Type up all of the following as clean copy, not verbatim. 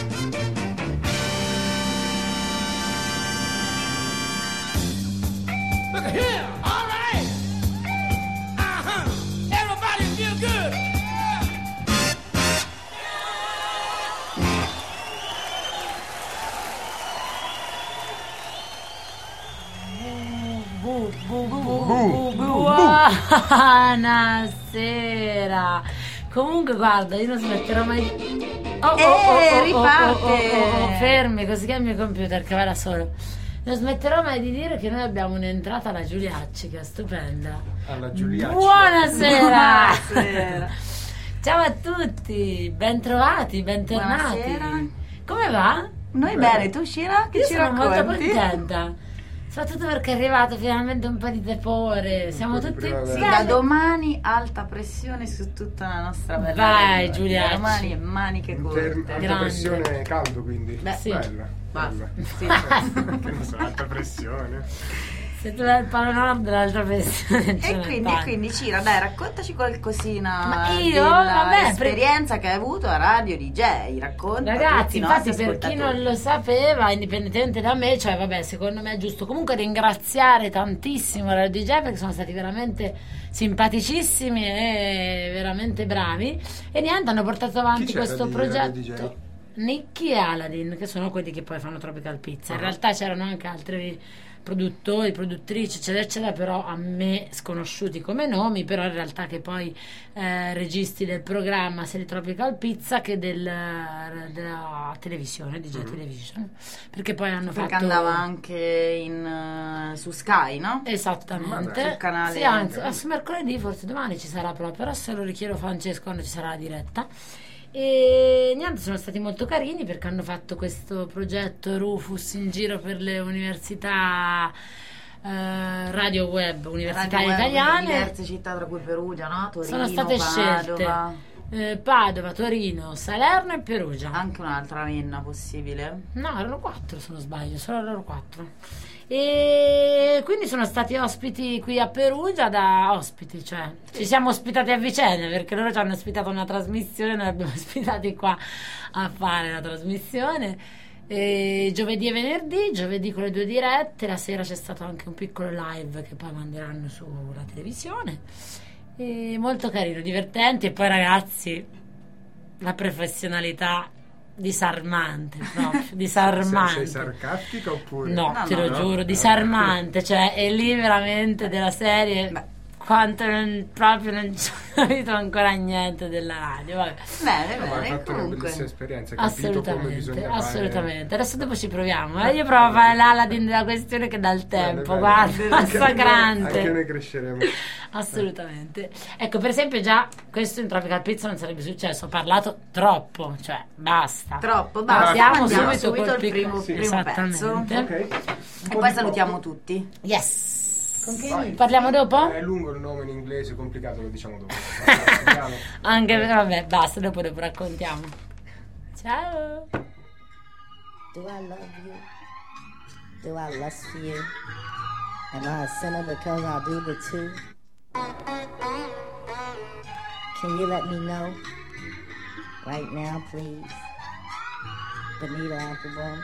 Look here, all right. Everybody feel good. Buonasera. Comunque guarda, io non smetterò mai riparte. Fermi, così che è il mio computer che va da solo. Non smetterò mai di dire che noi abbiamo un'entrata alla Giuliacci che è stupenda. Alla Giuliacci. Buonasera. Buonasera. Ciao a tutti, bentrovati, bentornati. Buonasera. Come va? Noi bene, tu Scira? Che Io ci sono molto racconti? contenta, soprattutto perché è arrivato finalmente un po' di tepore. Siamo po' di tutti primavera. Sì, Beh, da domani alta pressione su tutta la nostra bella Vai, regione. Giuliacci. Da domani maniche corte. Alta Grande. pressione caldo, quindi. Beh, sì. Bella. Basta. Sì. Che ne so, alta pressione. se tu vai al Polo Nord dell'altra persona E quindi Cira, dai, raccontaci qualcosina Ma io? Vabbè, esperienza che hai avuto a Radio DJ, racconta. ragazzi, a tutti i nostri infatti per chi non ascoltatori. lo sapeva, indipendentemente da me, cioè vabbè, secondo me è giusto comunque ringraziare tantissimo la DJ perché sono stati veramente simpaticissimi e veramente bravi e niente, hanno portato avanti Chi c'era questo di Radio progetto. Nicky e Aladdin, che sono quelli che poi fanno Tropical Pizza. In realtà c'erano anche altri produttori, produttrici, eccetera, eccetera, però a me sconosciuti come nomi, però in realtà che poi registi del programma sia di Tropical Pizza che della televisione, DJ Television, perché poi hanno Perché fatto... andava anche su Sky, no? Esattamente. Sul canale- Sì, anzi, mercoledì, forse domani ci sarà proprio, però se lo richiedo Francesco quando ci sarà la diretta. E niente, sono stati molto carini perché hanno fatto questo progetto Rufus in giro per le università radio web, università Radio Web di italiane. diverse città, tra cui Perugia, no? Torino, Sono state Padova. scelte Padova, Torino, Salerno e Perugia. Anche un'altra menna possibile. No, erano 4 se non sbaglio, solo loro 4. E quindi sono stati ospiti qui a Perugia da ospiti, cioè ci siamo ospitati a vicenda perché loro ci hanno ospitato una trasmissione, noi abbiamo ospitati qua a fare la trasmissione. E giovedì e venerdì, giovedì con le 2 dirette, la sera c'è stato anche un piccolo live che poi manderanno sulla televisione. E molto carino, divertente e poi ragazzi, la professionalità disarmante proprio, disarmante. Sei sarcastica oppure? No, No, te no, lo no. giuro, disarmante, cioè è lì veramente della serie. Beh. Quanto proprio non ci ho capito ancora niente della radio. Vabbè. Bene, No, ma hai bene, fatto una bellissima comunque. esperienza, hai capito come bisogna fare. Assolutamente. Adesso dopo ci proviamo. Io provo a fare l'Aladdin della questione che dà il tempo. Bene, Guarda, bene. Anche massacrante. noi cresceremo. Assolutamente. Ecco, per esempio, già questo in Tropical Pizza non sarebbe successo. Ho parlato troppo, cioè basta. Troppo, basta. Andiamo Andiamo subito col il piccolo- primo Esattamente. pezzo. Ok. E poi salutiamo tutti. Yes. Con chi Vai. parliamo dopo? È lungo il nome in inglese, complicato, lo diciamo dopo. Andiamo. Anche vabbè, basta, dopo raccontiamo. Ciao. Do I love you? Do I lust for you? Am I a sinner because I do the two? Can you let me know? Right now, please. Benita Applebum.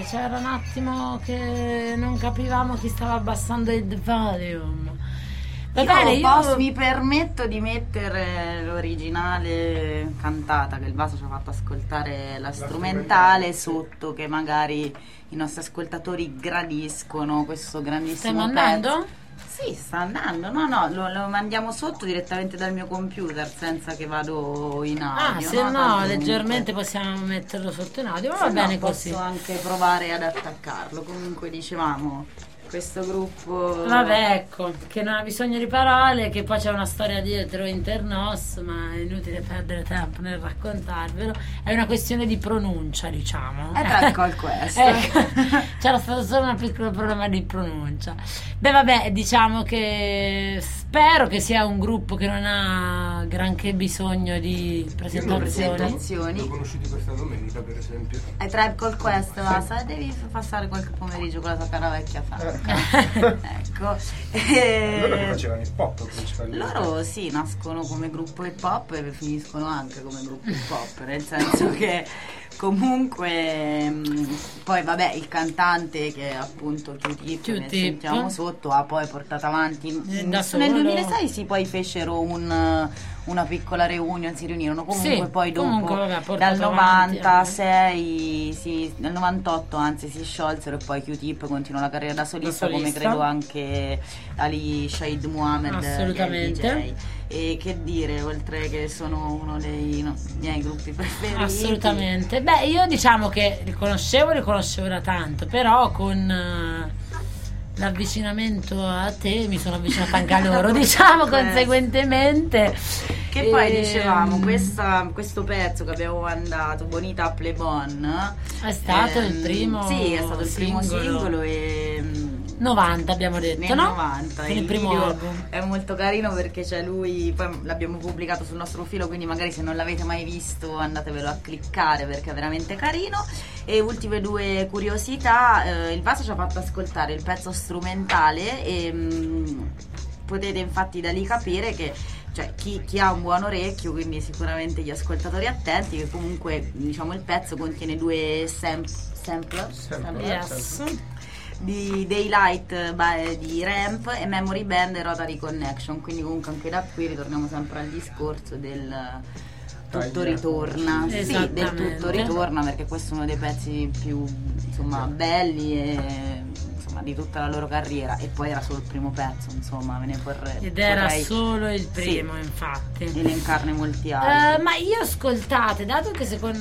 c'era un attimo che non capivamo chi stava abbassando il volume. Va bene, mi permetto di mettere l'originale cantata, che il Vaso ci ha fatto ascoltare la strumentale sotto, che magari i nostri ascoltatori gradiscono questo grandissimo Stai mandando? pezzo. Sì, sta andando, no, lo mandiamo sotto direttamente dal mio computer senza che vado in audio. Se no, Tanto leggermente comunque, possiamo metterlo sotto in audio, ma se va no bene così. posso anche provare ad attaccarlo. Comunque dicevamo, questo gruppo... Vabbè, ecco, che non ha bisogno di parole, che poi c'è una storia dietro internos, ma è inutile perdere tempo nel raccontarvelo. È una questione di pronuncia, diciamo. È Tribe Called Quest. Ecco, c'era stato solo un piccolo problema di pronuncia. Beh, vabbè, diciamo che spero che sia un gruppo che non ha granché bisogno di presentazioni. Li ho conosciuti questa domenica, per esempio. È Tribe Called Quest, basta, devi passare qualche pomeriggio con la tua cara vecchia franca. Ecco. Loro facevano hip hop principalmente. Loro sì, nascono come gruppo hip hop e finiscono anche come gruppo hip hop, nel senso che comunque poi vabbè, il cantante, che è appunto Q-Tip, che sentiamo sotto, ha poi portato avanti da solo. Nel 2006 sì, poi fecero una piccola reunion, si riunirono comunque, Sì, poi dopo comunque, vabbè, dal avanti, 96 nel 98 anzi si sciolsero, e poi Q-Tip continuò la carriera da solista, come credo anche Ali Shaid Muhammad, assolutamente. DJ. E che dire, oltre che sono uno dei miei gruppi preferiti. Assolutamente. Beh, io diciamo che li conoscevo da tanto, però con l'avvicinamento a te mi sono avvicinata anche a loro, diciamo, conseguentemente. Che poi dicevamo, questo pezzo che abbiamo mandato, Bonita Plebon, è stato il primo. Sì, è stato il primo singolo e 90 abbiamo detto, nel no? 90. Il primo video album è molto carino perché c'è lui, poi l'abbiamo pubblicato sul nostro profilo, quindi magari se non l'avete mai visto andatevelo a cliccare perché è veramente carino. E ultime due curiosità, il Vaso ci ha fatto ascoltare il pezzo strumentale e potete infatti da lì capire che, cioè, chi ha un buon orecchio, quindi sicuramente gli ascoltatori attenti, che comunque diciamo il pezzo contiene due sample. Yes. Di Daylight di Ramp e Memory Band e Rotary Connection, quindi comunque anche da qui ritorniamo sempre al discorso del tutto ritorna. Sì, del tutto ritorna, perché questo è uno dei pezzi più insomma belli e insomma di tutta la loro carriera, e poi era solo il primo pezzo, insomma, ed era solo il primo, sì, infatti elencarne molti altri. Ma io, ascoltate, dato che secondo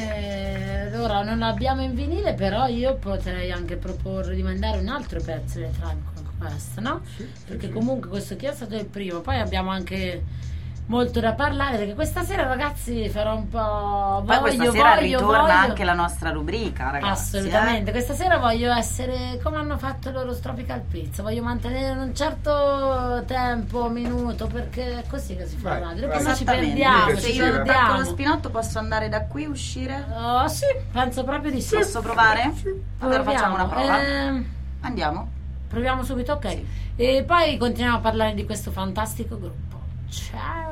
me ora non l'abbiamo in vinile, però io potrei anche proporre di mandare un altro pezzo di Tribe Called Quest, no? Sì, perché comunque questo qui è stato il primo, poi abbiamo anche molto da parlare, perché questa sera, ragazzi, farò un po'. Poi questa sera ritorna anche la nostra rubrica, ragazzi. Assolutamente, questa sera voglio essere come hanno fatto loro Tropical Pizza, voglio mantenere un certo tempo, minuto, perché è così che si fa la radio, perché ci perdiamo. Se io attacco lo spinotto posso andare da qui, uscire? Oh, sì, penso proprio di sì. Posso provare? Sì. Allora facciamo una prova. Andiamo. Proviamo subito, ok. Sì. E poi continuiamo a parlare di questo fantastico gruppo. Ciao.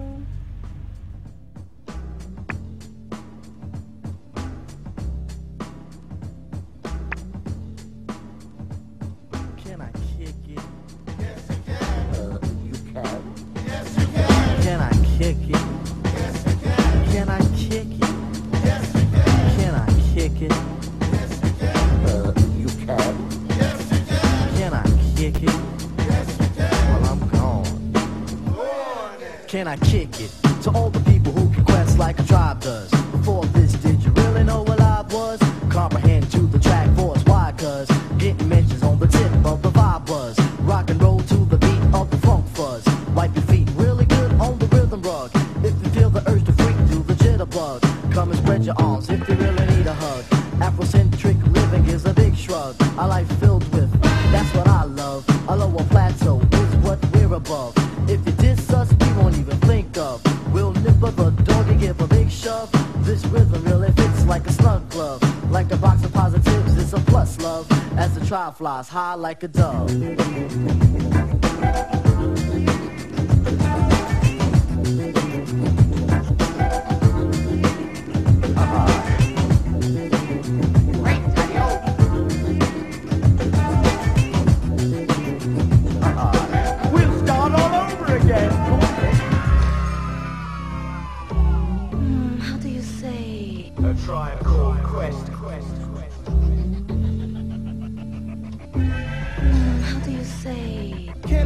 Can I kick it? Yes, you can. You can. Yes, you can. Can I kick it? Yes, you can. Can I kick it? Yes, you can. Can I kick it? Yes, you can. You can. Yes, you can. Can I kick it? Yes, you can. Well, I'm gone. Can I kick it? To all the people who can quest like a tribe does. Before this, did you really know what I was? Comprehend to the track force. Why? Cause getting mentions on the tip of the vibe buzz. Rock and roll to the beat of the funk fuzz. Wipe your feet really good on the rhythm rug. If you feel the urge to freak, do the jitterbug. Come and spread your arms if you really need a hug. Afrocentric living is a big shrug. A life filled with, that's what I love. A lower plateau is what we're above. If you diss us, we won't even think of. We'll nip up a dog and give a big shove. This rhythm really fits like a snug glove. Like a box of positives, it's a plus love. As the tribe flies high like a dove.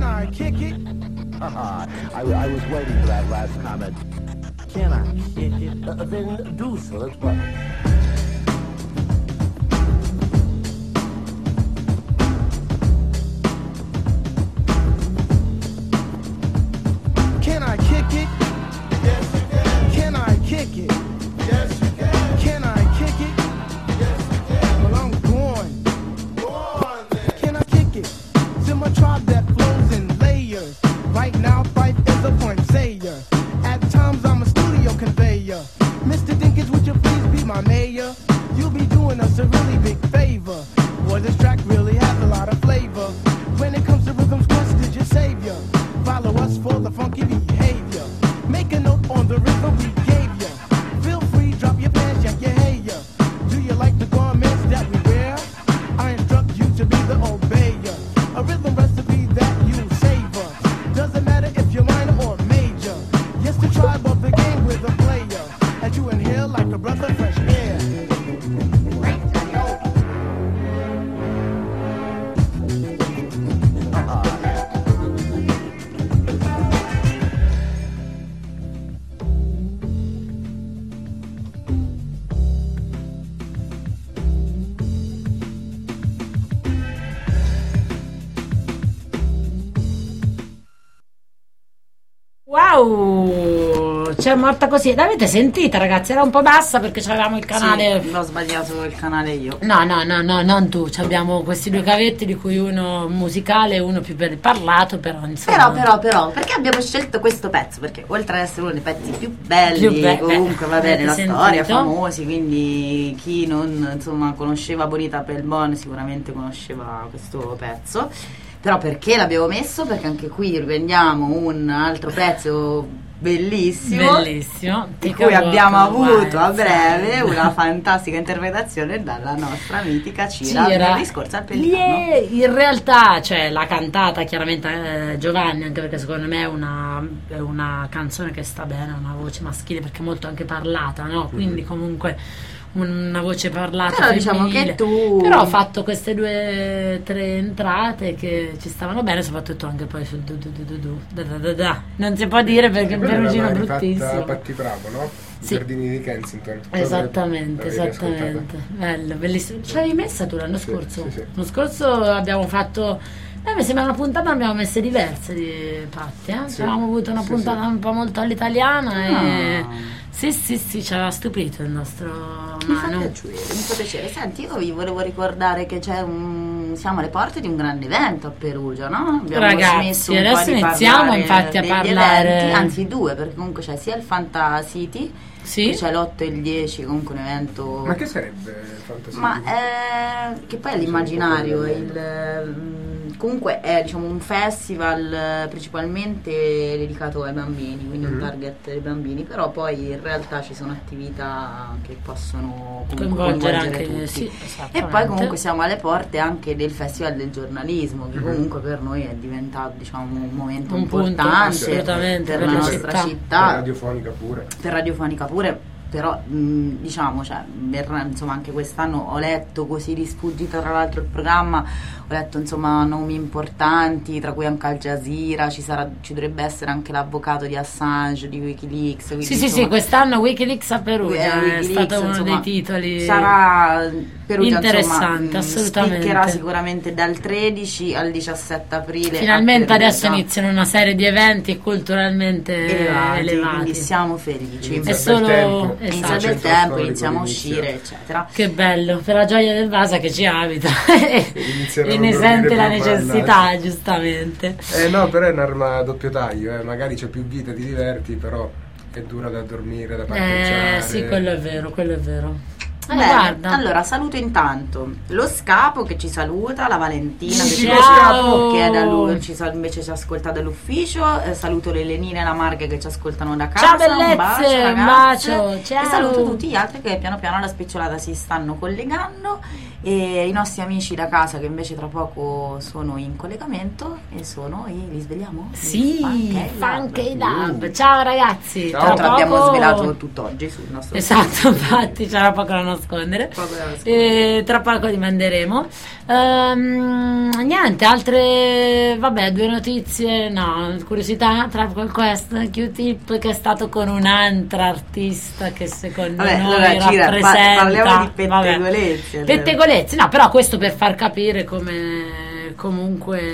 Can I kick it? I was waiting for that last comment. Can I kick it? Then do so. Let's go. Can I kick it? Yes, you can. Can I kick it? Yes, you can. Can I kick it? Yes, you can. Well, I'm going. Go on then. Can I kick it? To my tribe that flows in layers. Right now, Fife is a point sayer. At times, I'm a studio conveyor. Mr. Dinkins, would you please be my mayor? You'll be doing us a really big favor. Boy, this track really has a lot of flavor. When it comes to rhythms, Quest is your savior. Follow us for the funky behavior. Make a note on the rhythm we gave ya. Feel free, drop your pants, yank your hair. Do you like the garments that we wear? I instruct you to be the obeyer. A rhythm recipe that you savor. Doesn't matter if you're minor or major. Yes, the tribe of the game with a player. As you inhale like a breath of fresh air. Wow, c'è morta così. L'avete sentita, ragazzi? Era un po' bassa perché avevamo il canale. Sì, l'ho sbagliato il canale io. No, non tu. Abbiamo questi due cavetti, di cui uno musicale e uno più per il parlato. Però, insomma. Però, perché abbiamo scelto questo pezzo? Perché oltre ad essere uno dei pezzi più belli, comunque va bene, la storia, famosi, quindi chi non insomma conosceva Bonita Pelbon sicuramente conosceva questo pezzo. Però perché l'abbiamo messo? Perché anche qui riprendiamo un altro pezzo bellissimo di cui abbiamo avuto a breve una fantastica interpretazione dalla nostra mitica Cira venerdì scorso al Pellicano. In realtà, cioè, l'ha cantata chiaramente Giovanni, anche perché secondo me è una canzone che sta bene, una voce maschile, perché è molto anche parlata, no? Quindi comunque una voce parlata, però femminile. Diciamo che tu però ho fatto queste 2-3 entrate che ci stavano bene, soprattutto anche poi sul da. Non si può dire perché il perugino è bruttissimo. Patti Bravo, no? Sì. Giardini di Kensington. Esattamente. Bello, bellissimo. Ce l'avevi messa tu l'anno scorso? Sì. L'anno scorso abbiamo fatto, mi sembra una puntata, ne abbiamo messe diverse di Patti, Sì. Avevamo avuto una puntata un po' molto all'italiana e sì, ci aveva stupito il nostro Manu. Mi fa piacere. Senti, io vi volevo ricordare che siamo alle porte di un grande evento a Perugia, no? Abbiamo Ragazzi, adesso iniziamo infatti a parlare eventi, anzi 2, perché comunque c'è sia il Fanta City, che c'è l'8 e il 10, comunque un evento. Ma che sarebbe il Fanta City? Ma che poi è l'immaginario, comunque è diciamo un festival principalmente dedicato ai bambini, quindi un target dei bambini, però poi in realtà ci sono attività che possono coinvolgere anche tutti. Sì, e poi comunque siamo alle porte anche del Festival del giornalismo, che comunque per noi è diventato diciamo un momento importante per la nostra città, per radiofonica pure. Però diciamo, cioè, insomma, anche quest'anno ho letto così di sfuggita, tra l'altro il programma, ho letto insomma nomi importanti, tra cui anche Al Jazeera, ci dovrebbe essere anche l'avvocato di Assange, di Wikileaks. Sì, quest'anno Wikileaks a Perugia è stato uno dei titoli. Sarà Perugia, interessante, assolutamente. Spiccherà sicuramente dal 13 al 17 aprile. Finalmente adesso iniziano una serie di eventi culturalmente elevati. Quindi siamo felici. È solo inizia del tempo, iniziamo a uscire, eccetera. Che bello, per la gioia del Vasa che ci abita e ne sente la necessità, giustamente. No, però è un'arma a doppio taglio, magari c'è più vita, ti diverti, però è dura da dormire, da parcheggiare. Sì, quello è vero. Guarda. Allora saluto intanto lo Scapo che ci saluta, la Valentina che invece ci ascolta dall'ufficio, saluto le Lenine e la Marghe che ci ascoltano da casa. Ciao bellezze, un bacio, ciao. E saluto tutti gli altri che piano piano alla spicciolata si stanno collegando, e i nostri amici da casa che invece tra poco sono in collegamento e sono li svegliamo? Sì, Funky Lab. Ciao ragazzi, tra poco abbiamo svelato tutt'oggi sul nostro infatti c'era poco la nostra nascondere. Poco da nascondere. Tra poco li manderemo. Niente, altre, vabbè, 2 notizie, no, curiosità, Tribe Quest, Q-Tip che è stato con un'altra artista che secondo Vabbè, noi allora, Cira, rappresenta. parliamo di vabbè. pettegolezzi. allora. Pettegolezzi, no, però questo per far capire come comunque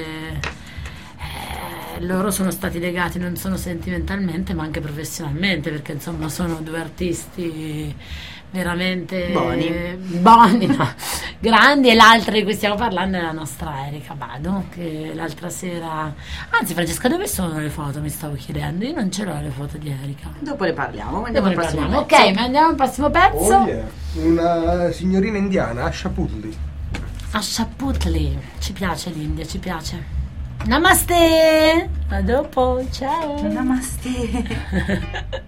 loro sono stati legati non solo sentimentalmente ma anche professionalmente, perché insomma sono 2 artisti veramente buoni, no, grandi, e l'altra di cui stiamo parlando è la nostra Erika Badu, che l'altra sera, anzi Francesca, dove sono le foto, mi stavo chiedendo, io non ce l'ho le foto di Erika. Dopo ne parliamo, Dopo ne parliamo. Ok, ma andiamo al prossimo pezzo. Oh yeah. Una signorina indiana, Asha Putli. Asha Putli, ci piace l'India, ci piace. Namaste, a dopo, ciao. Namaste.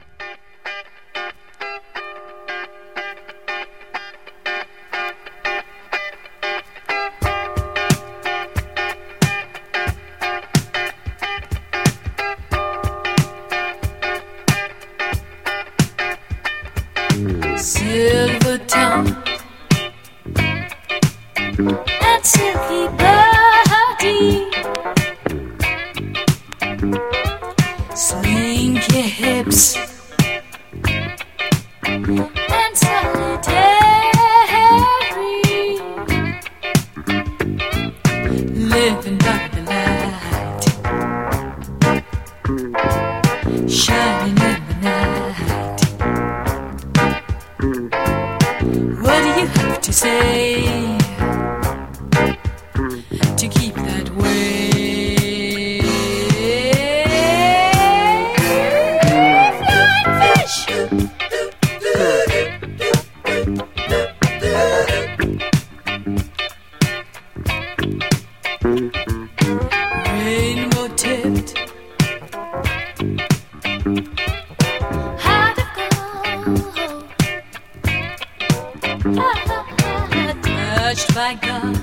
Silver tongue and silky body, slinky hips and solitary, living by the light, shining in the night. What do you have to say to keep that way? Flying fish, rainbow tipped, heart of gold, touched by God,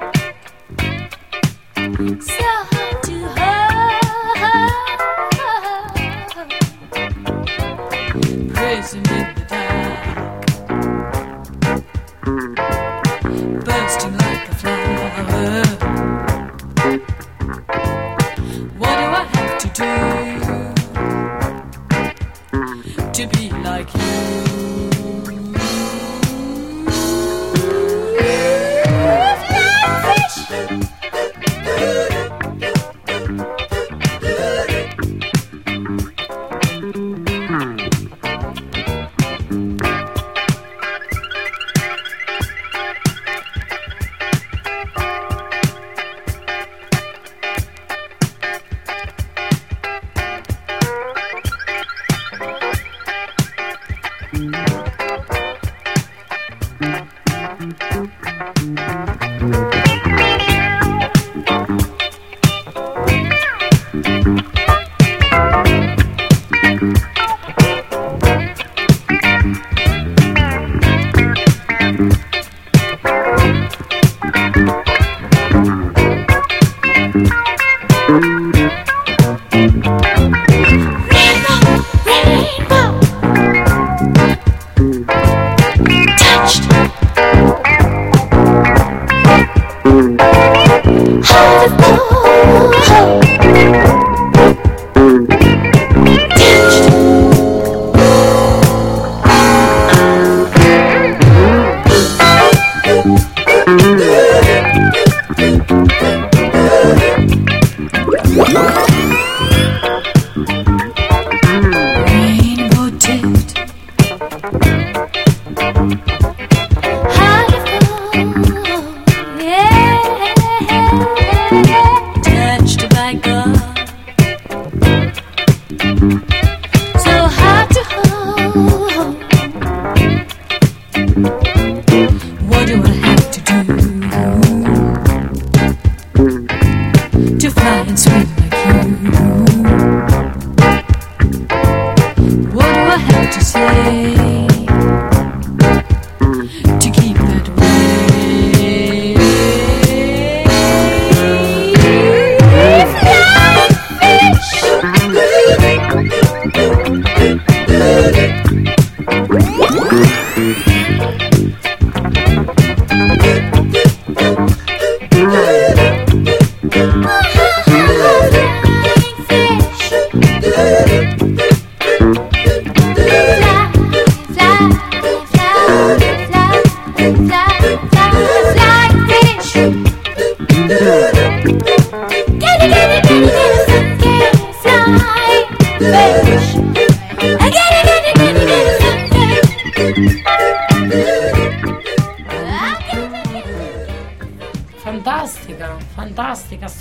so hard to hold, prison in the dark, bursting like a flower. What do I have to do to be like you?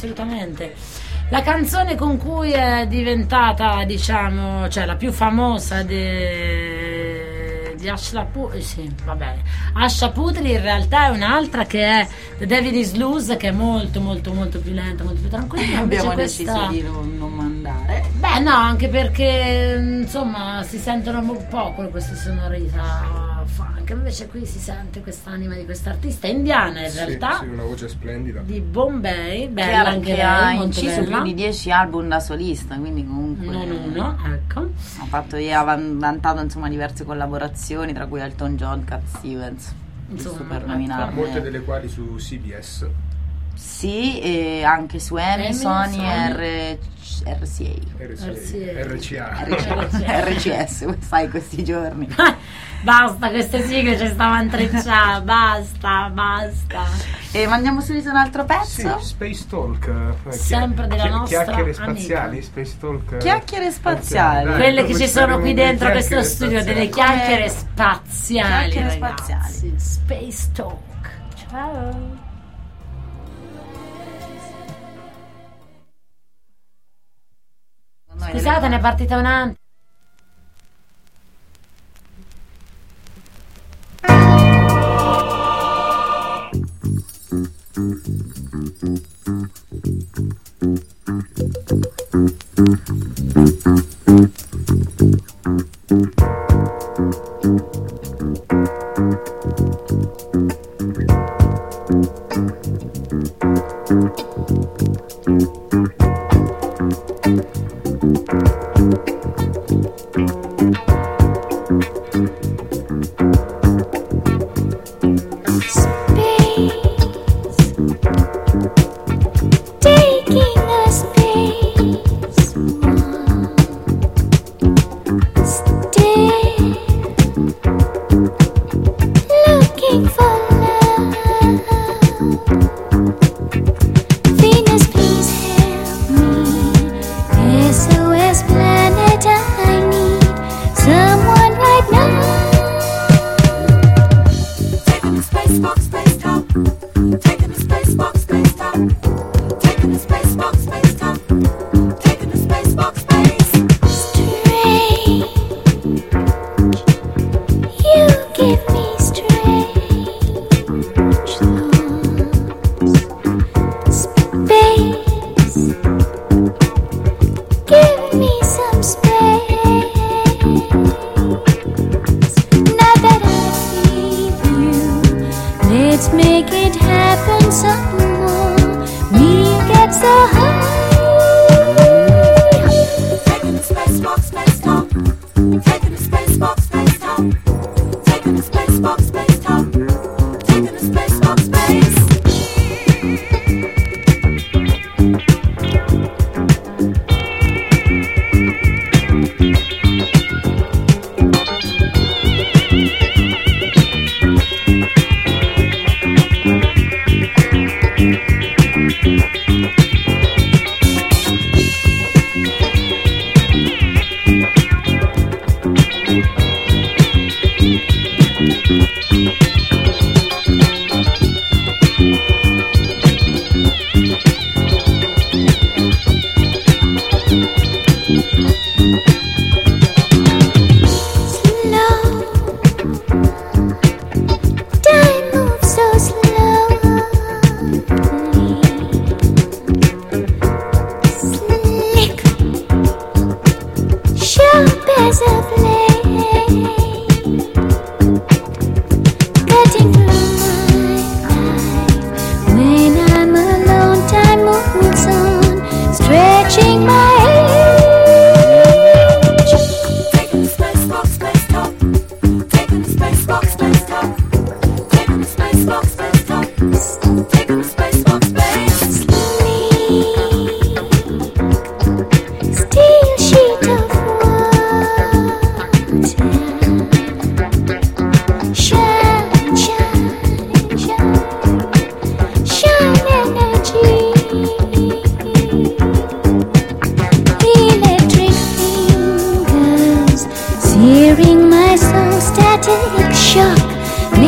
assolutamente. La canzone con cui è diventata, diciamo, cioè la più famosa di Asha Putri, sì, va bene. Asha Putri in realtà è un'altra che è The Devil Is Loose, che è molto molto molto più lenta, molto più tranquilla. Abbiamo Questa... deciso di non mandare. Beh no, anche perché insomma si sentono poco queste sonorità funk, invece qui si sente quest'anima di quest'artista indiana in realtà. Sì, una voce splendida. Di Bombay, bella anche che lei, ha molto inciso bella. più di 10 album da solista, quindi comunque Non uno, ecco. ha vantato insomma diverse collaborazioni, tra cui Elton John, Cat Stevens, Insomma, super ecco. nominarne. Molte delle quali su CBS. Sì, e anche su Emmy, Sony e RCA. RCS, sai, questi giorni. Basta, queste sigle ci stavano trecciando, basta. E mandiamo subito un altro pezzo? Sì, Space Talk. Sempre della nostra chiacchiere spaziali, Anita. Space Talk. Chiacchiere spaziali. Dai, Quelle che come ci sono qui delle dentro questo chiacchiere studio, spaziali. delle chiacchiere spaziali. Chiacchiere ragazzi. spaziali. Space Talk. Ciao. Scusate, ne è partita un'altra.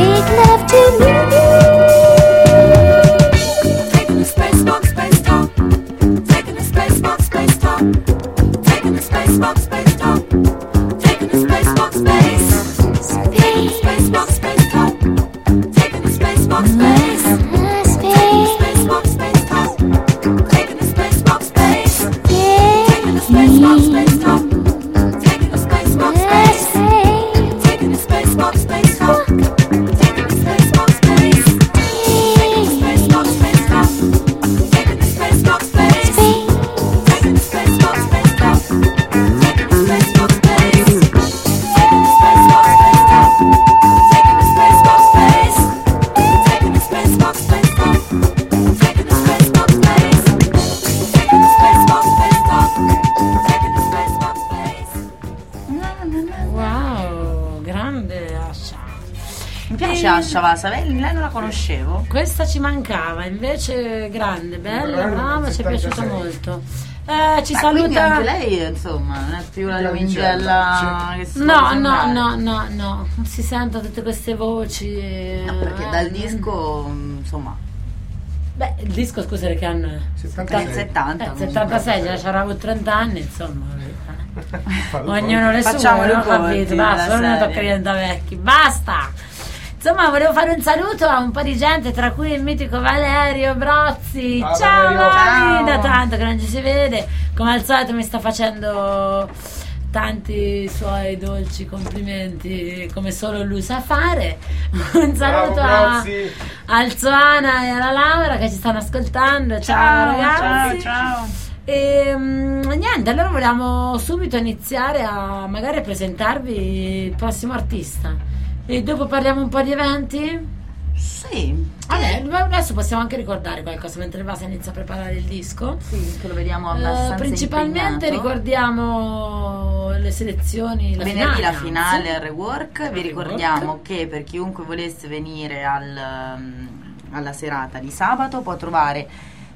Taking the space walk, space talk. piace Asha Vasa? Lei non la conoscevo. Questa ci mancava, invece grande, bella, brava, ci è piaciuta 76. molto. Ci Quindi saluta. anche lei, insomma, non è più la Lumigella che si vuole No, sembrare. no, non si sentono tutte queste voci. No, perché dal disco, insomma, Beh, il disco, scusa, che anno è? 76. del 70. 76, già c'era avuto 30 anni, insomma. Ognuno le sue, Facciamo non i ho conti capito, basta, della non mi serie. tocca diventare vecchi, basta! Insomma, volevo fare un saluto a un po' di gente, tra cui il mitico Valerio Brozzi. Ciao, Ciao Valerio. Valerio, da Ciao. tanto che non ci si vede. Come al solito mi sta facendo tanti suoi dolci complimenti, come solo lui sa fare. Un saluto Bravo, Brozzi. al Zoana e alla Laura che ci stanno ascoltando. Ciao, ragazzi. ciao. E niente, allora vogliamo subito iniziare a magari presentarvi il prossimo artista e dopo parliamo un po' di eventi. Sì, Adesso possiamo anche ricordare qualcosa mentre Vasa inizia a preparare il disco. sì, che lo vediamo abbastanza Principalmente impegnato. ricordiamo le selezioni, la Venerdì la finale, finale al anzi. rework. Vi Al ricordiamo rework. che per chiunque volesse venire alla serata di sabato può trovare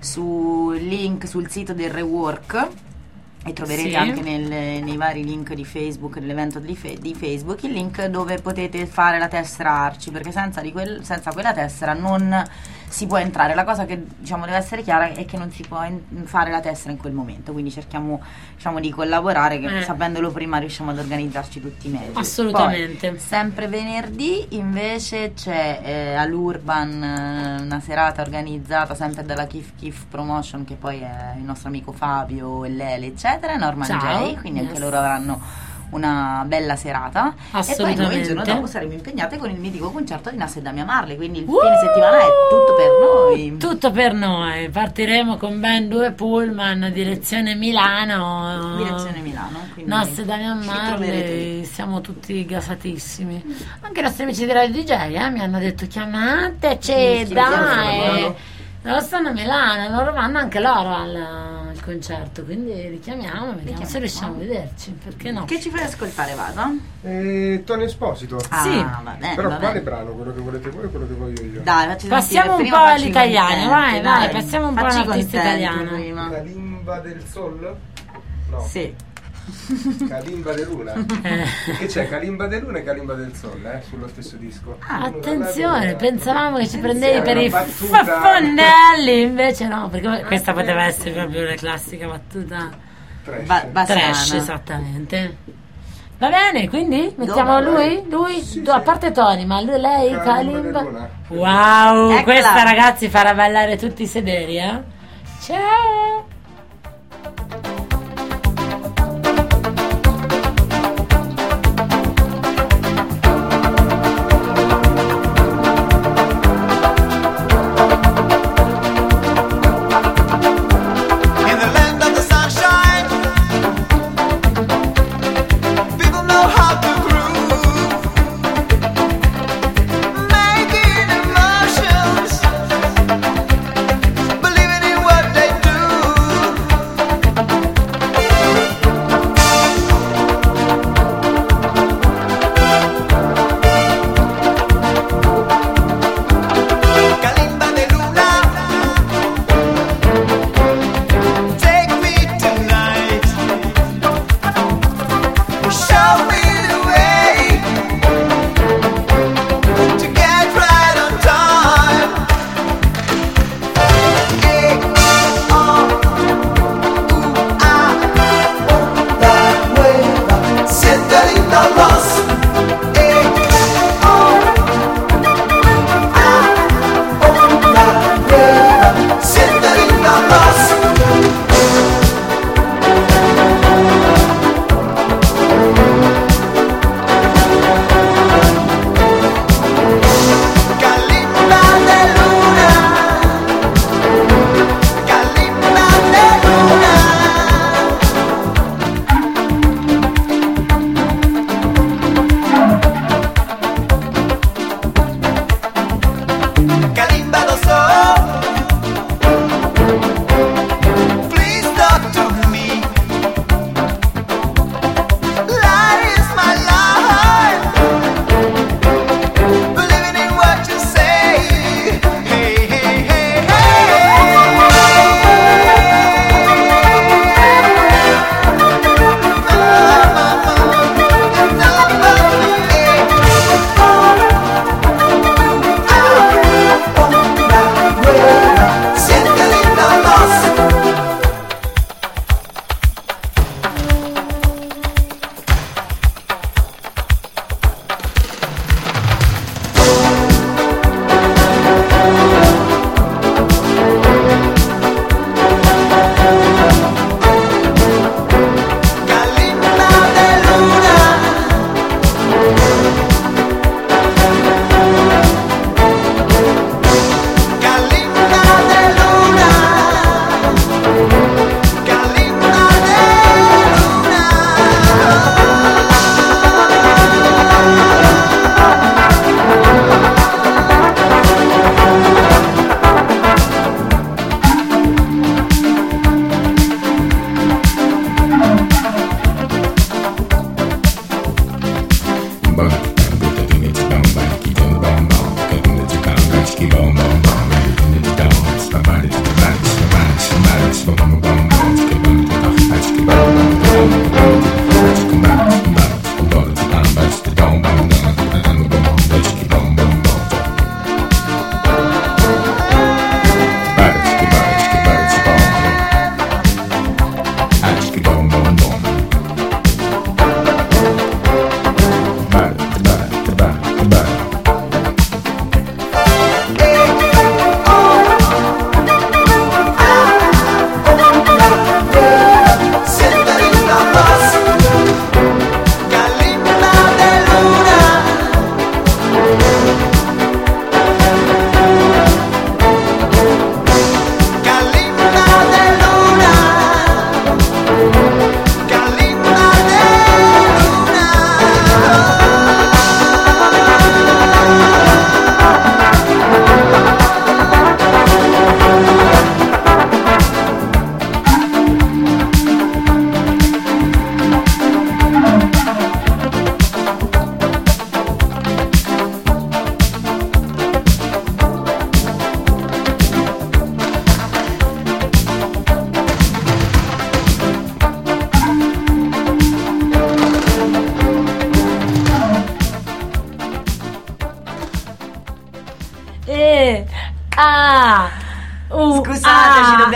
link sul sito del rework, e troverete Sì. anche nei vari link di Facebook, nell'evento di Facebook, il link dove potete fare la tessera Arci, perché senza quella tessera non si può entrare. La cosa che diciamo deve essere chiara è che non si può fare la tessera in quel momento, quindi cerchiamo di collaborare, che sapendolo prima riusciamo ad organizzarci tutti meglio. Assolutamente. Poi, sempre venerdì invece c'è all'Urban una serata organizzata sempre dalla Kif Kif Promotion, che poi è il nostro amico Fabio e Lele eccetera, Norman Ciao. J, quindi anche Yes. loro avranno una bella serata. E poi noi il Assolutamente. giorno dopo saremo impegnate con il mitico concerto di Nas e Damian Marley, quindi il fine settimana è tutto per noi. Tutto per noi. Partiremo con ben 2 pullman direzione Milano. Direzione Milano, quindi Nas e Damian ci troverete Marley, lì. siamo tutti gasatissimi. Anche i nostri amici di Radio DJ mi hanno detto chiamateci, Sì, dai. Loro stanno a Milano, loro vanno anche loro al concerto, quindi richiamiamo, vediamo se riusciamo a vederci, perché no? Che ci fai ascoltare, Vasa? Tony Esposito. Ah, Sì. va bene, Però va quale bene. brano? Quello che volete voi o quello che voglio io? Dai, facci Passiamo sentire. un Prima po' facci all'italiano, contenti, vai, passiamo un po' Facci all'artista contenti italiano. prima. Kalimba del Sol? No. Sì. Kalimba de Luna. Che c'è Kalimba de Luna e Kalimba del Sol, sullo stesso disco. Attenzione, pensavamo che ci prendevi per i Una battuta. faffondelli, invece no, perché questa poteva essere proprio la classica battuta Trash. Bassiana. trash, esattamente. Va bene, quindi mettiamo Dopo, lui? Lui? Sì, A sì. parte Tony, ma lui, lei, Kalimba de Kalimba. Luna. Wow, Eccola. questa ragazzi farà ballare tutti i sederi, eh? Ciao! In the land of the sunshine, people know how to groove, making emotions, believing in what they do.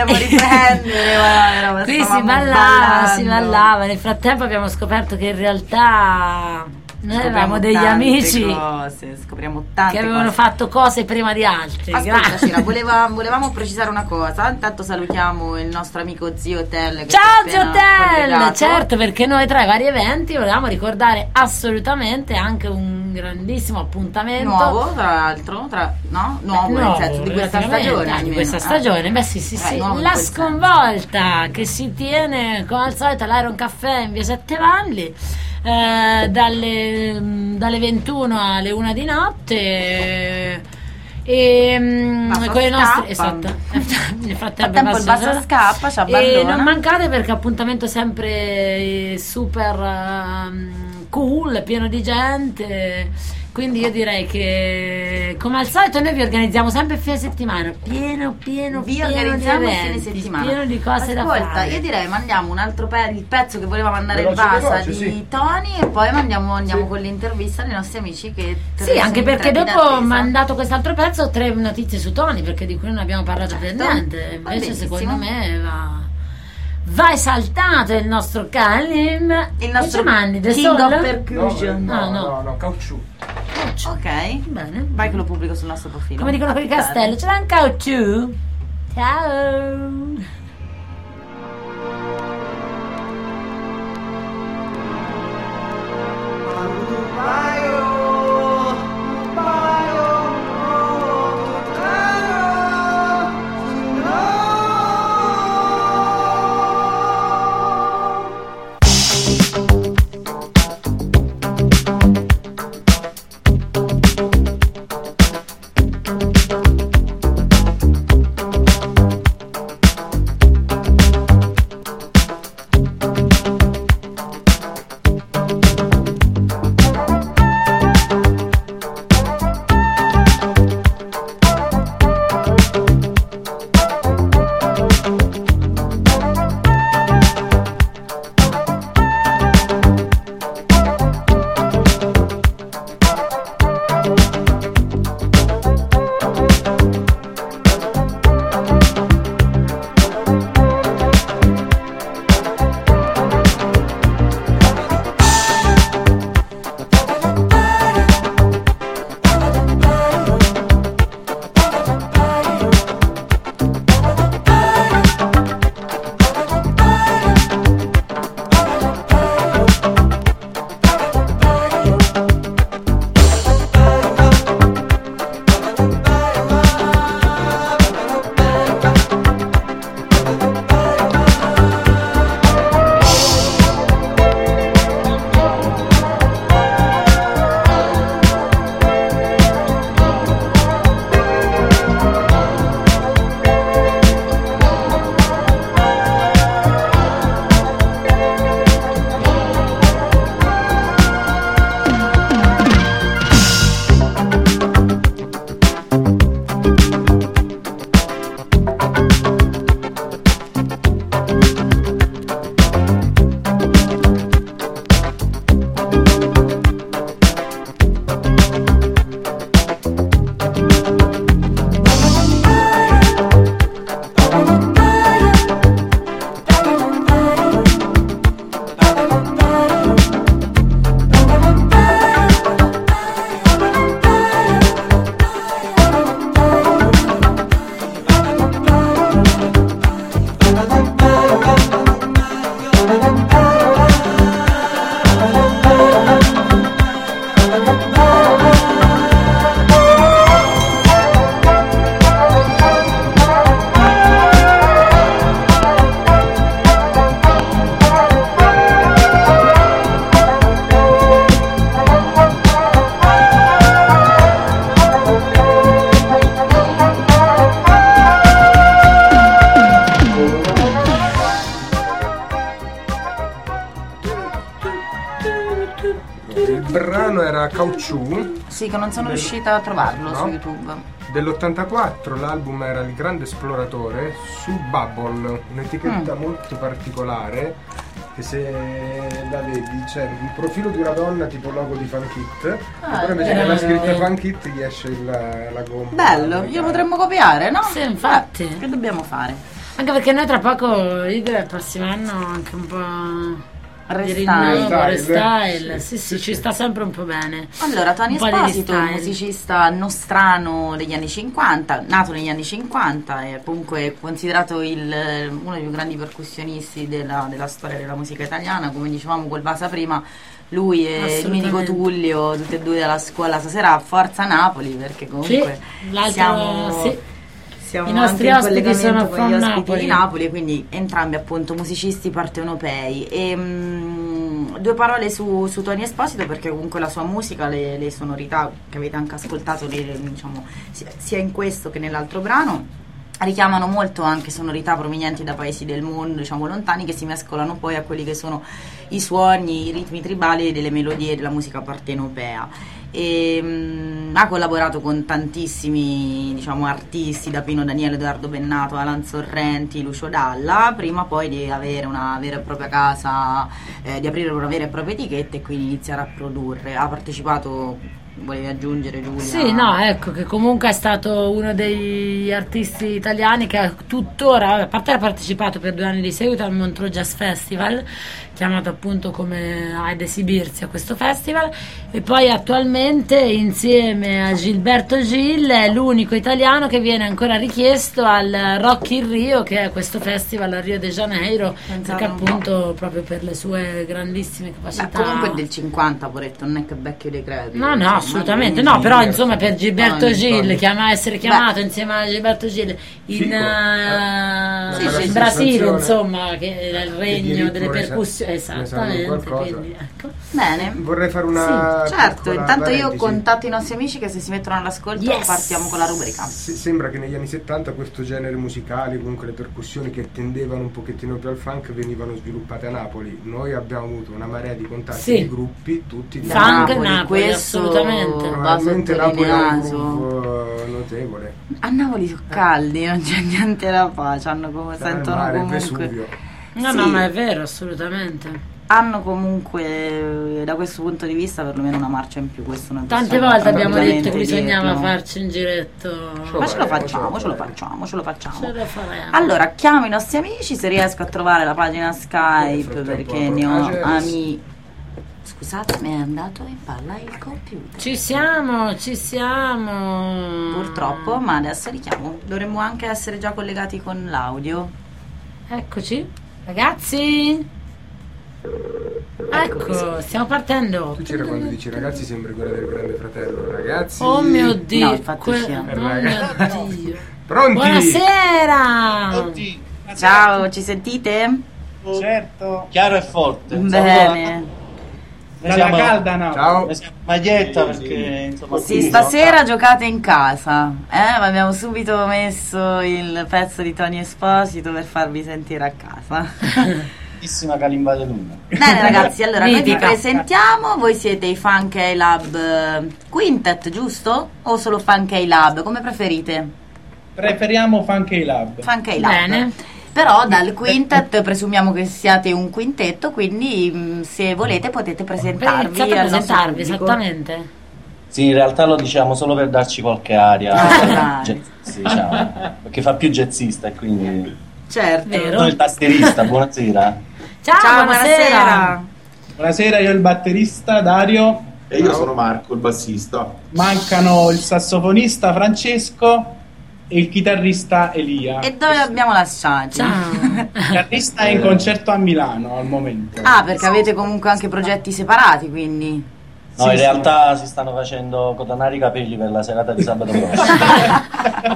dobbiamo riprendere. Guarda, Qui stavamo si ballava. Nel frattempo abbiamo scoperto che in realtà noi avevamo degli tante amici cose, scopriamo tante che avevano cose. fatto cose prima di altri. Ascolta Grazie. Cira, volevamo precisare una cosa. Intanto salutiamo il nostro amico Zio Tel. Ciao Zio Tel! Certo, perché noi tra i vari eventi volevamo ricordare assolutamente anche un grandissimo appuntamento Nuovo, tra l'altro, nuovo nel senso di questa stagione. Di almeno. questa stagione, beh sì, nuovo in la quel sconvolta che si tiene come al solito all'Iron Caffè in via Sette Valli dalle 21 alle 1 di notte con i nostri, esatto. Nel frattempo il basso scappa, ci e abbandona. non mancate perché appuntamento sempre super cool, pieno di gente, quindi io direi che come al solito noi vi organizziamo sempre il fine settimana pieno Vi di organizziamo il eventi, fine settimana. pieno di cose da Ascolta, fare. io direi mandiamo un altro il pezzo che voleva mandare il Veloce, Vasa veloce, di sì. Tony e poi andiamo Sì. con l'intervista dei nostri amici che Sì, anche perché in dopo ho attesa. mandato quest'altro pezzo 3 notizie su Tony, perché di cui non abbiamo parlato per Certo. niente. Va Invece benissimo. secondo me va esaltato il nostro Kalim, Il nostro Manni The King of Soul. Percussion. No. caucciù. Ok, Bene. vai che lo pubblico sul nostro profilo. Come dicono per il castello, ce l'ha un caucciù. Ciao. Il brano era Caucciù Sì, che non sono riuscita a trovarlo No? su YouTube. dell'84, l'album era Il Grande Esploratore su Bubble, un'etichetta molto particolare che se la vedi c'è il profilo di una donna tipo logo di Fun Kit e poi invece che la scritta Fun Kit gli esce la gomma. Bello, glielo potremmo copiare, no? Sì, infatti. Che dobbiamo fare? Anche perché noi tra poco, Igor, il prossimo anno anche un po' di rinnovo, restyle. Sì, ci sta sempre un po' bene. Allora, Tony Un po' di Esposito, restyle. musicista nostrano degli anni 50, nato negli anni 50, è comunque considerato uno dei più grandi percussionisti della storia della musica italiana, come dicevamo col Vasa prima. Lui e il mitico Tullio, tutti e due dalla scuola, stasera a Forza Napoli, perché comunque siamo i nostri anche in ospiti sono collegamento con gli from ospiti Napoli. di Napoli, e quindi entrambi appunto musicisti partenopei. E due parole su Tony Esposito, perché comunque la sua musica, le sonorità che avete anche ascoltato, diciamo, sia in questo che nell'altro brano, richiamano molto anche sonorità provenienti da paesi del mondo, diciamo lontani, che si mescolano poi a quelli che sono i suoni, i ritmi tribali delle melodie della musica partenopea. Ha collaborato con tantissimi, diciamo, artisti, da Pino Daniele, Edoardo Bennato, Alan Sorrenti, Lucio Dalla, prima poi di avere una vera e propria casa, di aprire una vera e propria etichetta e quindi iniziare a produrre. Ha partecipato, volevi aggiungere, Giulia? Sì, no, ecco, che comunque è stato uno degli artisti italiani che tuttora, a parte ha partecipato per 2 anni di seguito al Montreux Jazz Festival, chiamato appunto come ad esibirsi a questo festival, e poi attualmente insieme a Gilberto Gil è l'unico italiano che viene ancora richiesto al Rock in Rio, che è questo festival a Rio de Janeiro, perché appunto proprio per le sue grandissime capacità. Comunque è del 50, poretto, non è che vecchio dei crepi. No, assolutamente no, però insomma per Gilberto Gil essere chiamato insieme a Gilberto Gil in Brasile, insomma, che è il regno delle percussioni, esattamente, quindi, ecco. Bene, vorrei fare una certo, intanto io parentesi. Contatto i nostri amici che se si mettono all'ascolto partiamo con la rubrica. Sembra che negli anni 70 questo genere musicale, comunque le percussioni che tendevano un pochettino più al funk, venivano sviluppate a Napoli. Noi abbiamo avuto una marea di contatti di gruppi, tutti di funk Napoli, questo assolutamente. Probabilmente Napoli è un gruppo notevole. A Napoli sono caldi, non c'è niente da fare, sentono mare, comunque Vesuvio. No, ma è vero, assolutamente. Hanno comunque, da questo punto di vista, perlomeno una marcia in più. Questo non tante volte abbiamo detto che bisognava farci un giretto, ma ce lo facciamo. Ce lo faremo. Allora, chiamo i nostri amici, se riesco a trovare la pagina Skype, perché ne ho amici. Scusate, mi è andato in palla il computer. Ci siamo. Purtroppo, ma adesso richiamo. Dovremmo anche essere già collegati con l'audio. Eccoci, ragazzi. Ecco, stiamo partendo. Tu c'era quando dici ragazzi, sembra quella del Grande Fratello. Ragazzi. Oh mio Dio. No, infatti Oh mio Dio. Pronti? Buonasera. Ciao, ci sentite? Certo. Chiaro e forte. Bene. Dalla calda no. Ciao. Maglietta perché insomma. Sì, stasera giocate in casa, ma abbiamo subito messo il pezzo di Tony Esposito per farvi sentire a casa. Bellissima Kalimba de Luna. Bene ragazzi, allora noi vi Mitica. presentiamo, voi siete i Funkey Lab Quintet, giusto? O solo Funkey Lab, come preferite? Preferiamo Funkey Lab. Funkey Lab. Bene. Però dal quintet presumiamo che siate un quintetto, quindi se volete potete presentarvi Iniziate a al nostro presentarvi, pubblico. esattamente. Sì, in realtà lo diciamo solo per darci qualche aria, dai. jazzisti, diciamo, perché fa più jazzista e quindi... Certo. Vero. Sono il tastierista, buonasera. Ciao, buonasera. Buonasera, io il batterista Dario. E io sono Marco, il bassista. Mancano il sassofonista Francesco e il chitarrista Elia. E dove abbiamo lasciati? Ciao. Il chitarrista è in concerto a Milano al momento. Ah, perché avete comunque anche progetti separati, quindi. No, in realtà si stanno facendo cotonare i capelli per la serata di sabato prossimo.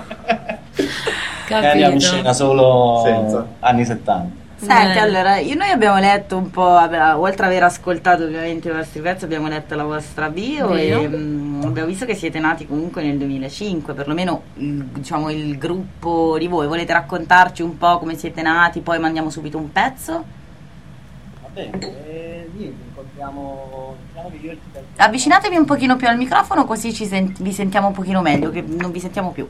E andiamo in scena solo Senza. anni 70. Senti, allora, noi abbiamo letto un po', oltre ad aver ascoltato ovviamente i vostri pezzi, abbiamo letto la vostra bio e abbiamo visto che siete nati comunque nel 2005, perlomeno diciamo il gruppo di voi. Volete raccontarci un po' come siete nati, poi mandiamo subito un pezzo? Va bene, niente, incontriamo Avvicinatevi un pochino più al microfono così vi sentiamo un pochino meglio, che non vi sentiamo più.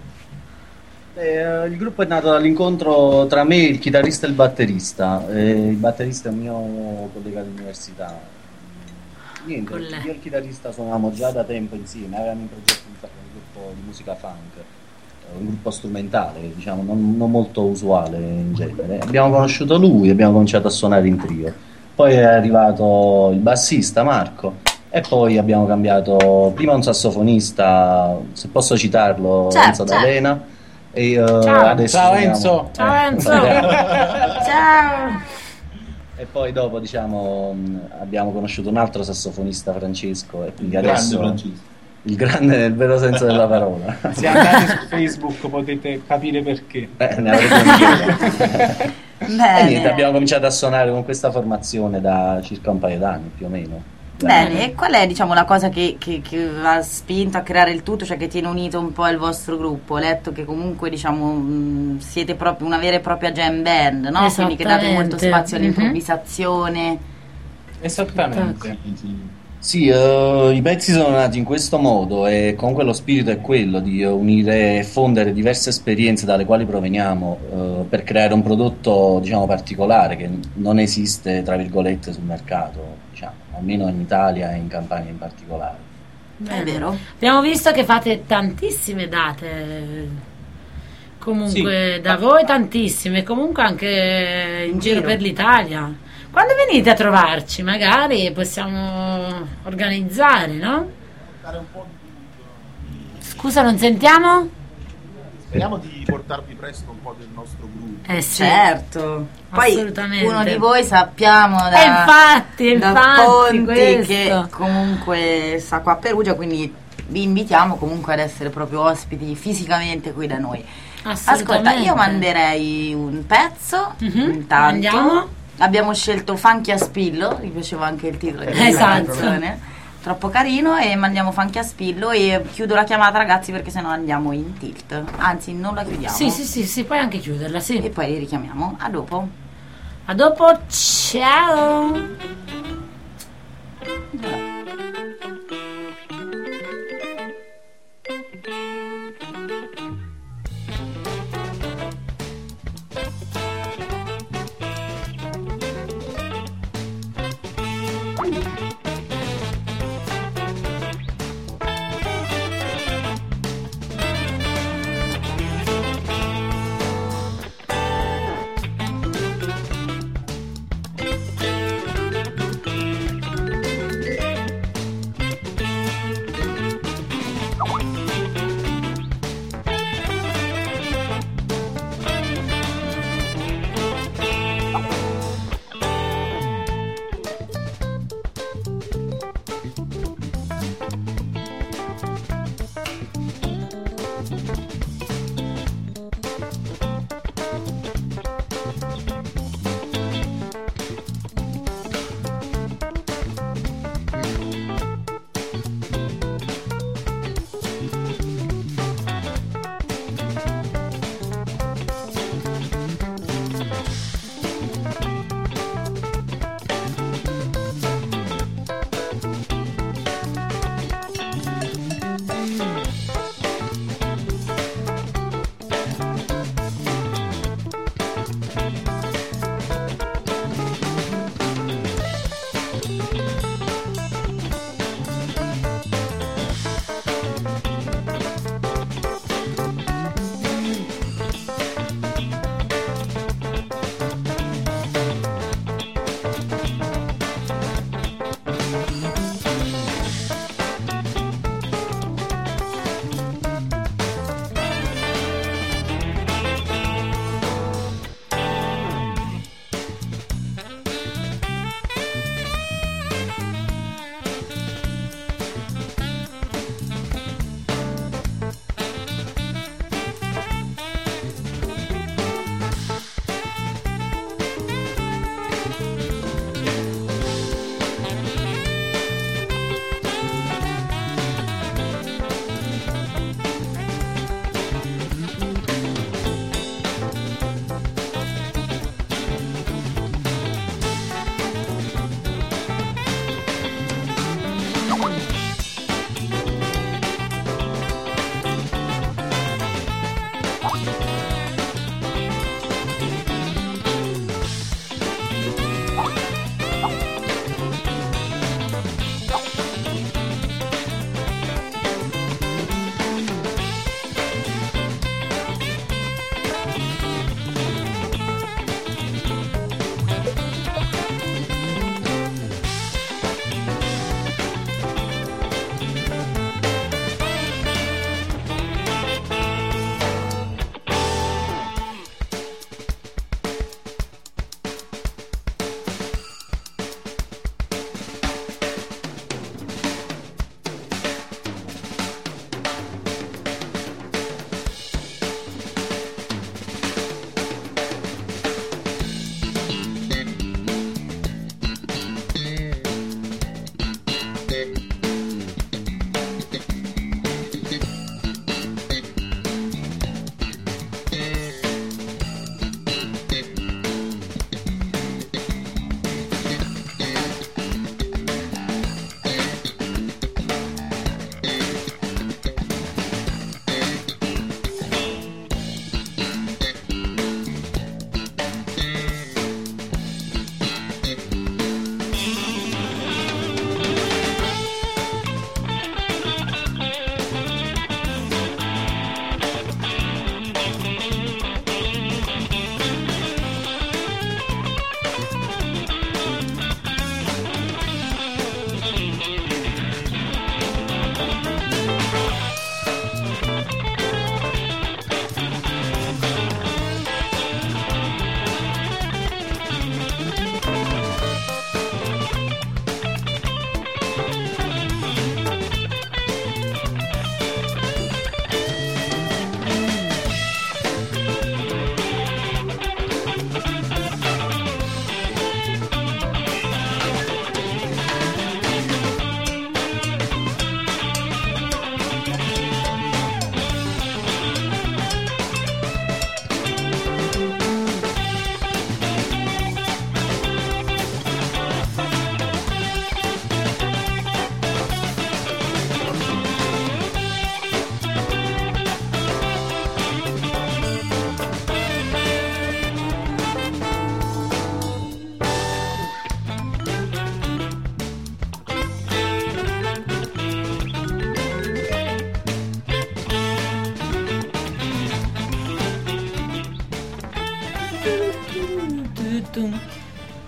il gruppo è nato dall'incontro tra me, il chitarrista e il batterista. Il batterista è un mio collega di università. Niente, io e il chitarrista suonavamo già da tempo insieme, avevamo in progetto un gruppo di musica funk. un gruppo strumentale, diciamo, non molto usuale in genere. Abbiamo conosciuto lui, abbiamo cominciato a suonare in trio. Poi è arrivato il bassista Marco e poi abbiamo cambiato prima un sassofonista, se posso citarlo, Certo, Enzo D'Alena. E Ciao. adesso Ciao, suoniamo- Enzo. Ciao Enzo. Ciao! E poi dopo, diciamo, abbiamo conosciuto un altro sassofonista, Francesco, e quindi Grande adesso Francesco. il grande nel vero senso della parola. Se andate su Facebook potete capire perché. Ne avrete un'idea. E Bene. niente, abbiamo cominciato a suonare con questa formazione da circa un paio d'anni più o meno. Bene, e qual è diciamo la cosa che ha spinto a creare il tutto, cioè che tiene unito un po' il vostro gruppo? Ho letto che comunque diciamo siete proprio una vera e propria jam band, no? Quindi che date molto Esattamente. spazio all'improvvisazione. Esattamente. Sì, i pezzi sono nati in questo modo e comunque lo spirito è quello di unire e fondere diverse esperienze dalle quali proveniamo per creare un prodotto, diciamo, particolare che non esiste, tra virgolette, sul mercato, diciamo, almeno in Italia e in Campania in particolare. È vero? Abbiamo visto che fate tantissime date. Comunque Sì. da voi tantissime, comunque anche in giro giro. per l'Italia. Quando venite a trovarci, magari possiamo organizzare, no? Scusa, non sentiamo? Speriamo di portarvi presto un po' del nostro gruppo. Eh sì, Certo. Poi assolutamente. uno di voi sappiamo da, infatti, da infatti, Ponti questo. che comunque sta qua a Perugia, quindi vi invitiamo comunque ad essere proprio ospiti fisicamente qui da noi. Ascolta, Assolutamente. io manderei un pezzo intanto. Andiamo? Abbiamo scelto Funky a Spillo, mi piaceva anche il titolo della Esatto. canzone, troppo carino, e mandiamo Funky a Spillo e chiudo la chiamata, ragazzi, perché sennò andiamo in tilt. Anzi, non la chiudiamo. Sì, puoi anche chiuderla, sì. E poi li richiamiamo. A dopo. A dopo, ciao!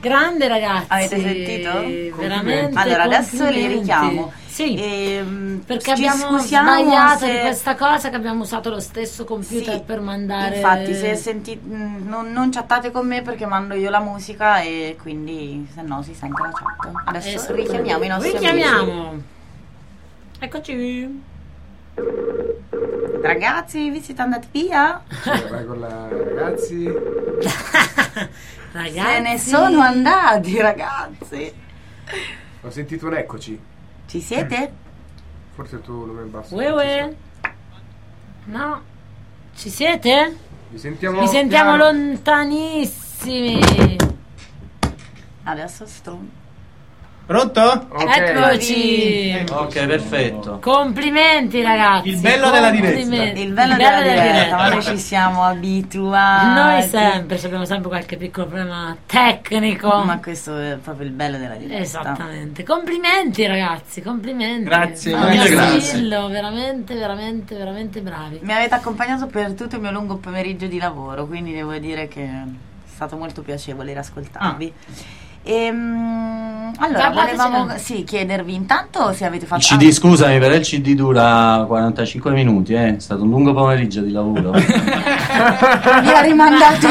Grande ragazzi. Avete sentito? Veramente. Allora adesso li complimenti. richiamo. Sì, perché ci abbiamo scusiamo sbagliato se- di questa cosa, che abbiamo usato lo stesso computer Sì, per mandare. Infatti, se non chattate con me perché mando io la musica e quindi se no si sente la chat. Adesso richiamiamo i nostri Richiamiamo. amici. Eccoci. Ragazzi, vi siete andati via? Vai con la ragazzi. Ragazzi. Se ne sono andati, ragazzi. Ho sentito un eccoci. Ci siete? Forse tu non mi basta. Uè. No. Ci siete? Vi sentiamo. Vi sentiamo piano. lontanissimi. Adesso sto. Pronto? Eccoci. Ok, perfetto. Complimenti ragazzi. Il bello della diretta. Complimenti. Il bello della diretta, ma noi ci siamo abituati. Noi sempre, abbiamo sempre qualche piccolo problema tecnico. Ma questo è proprio il bello della diretta. Esattamente. Complimenti ragazzi, complimenti. Grazie, Mille grazie. Sillo, veramente, veramente, veramente bravi. Mi avete accompagnato per tutto il mio lungo pomeriggio di lavoro, quindi devo dire che è stato molto piacevole riascoltarvi. Allora, volevamo chiedervi intanto se avete fatto... Il CD, scusami, però il CD dura 45 minuti, è stato un lungo pomeriggio di lavoro. Vi ha rimandati...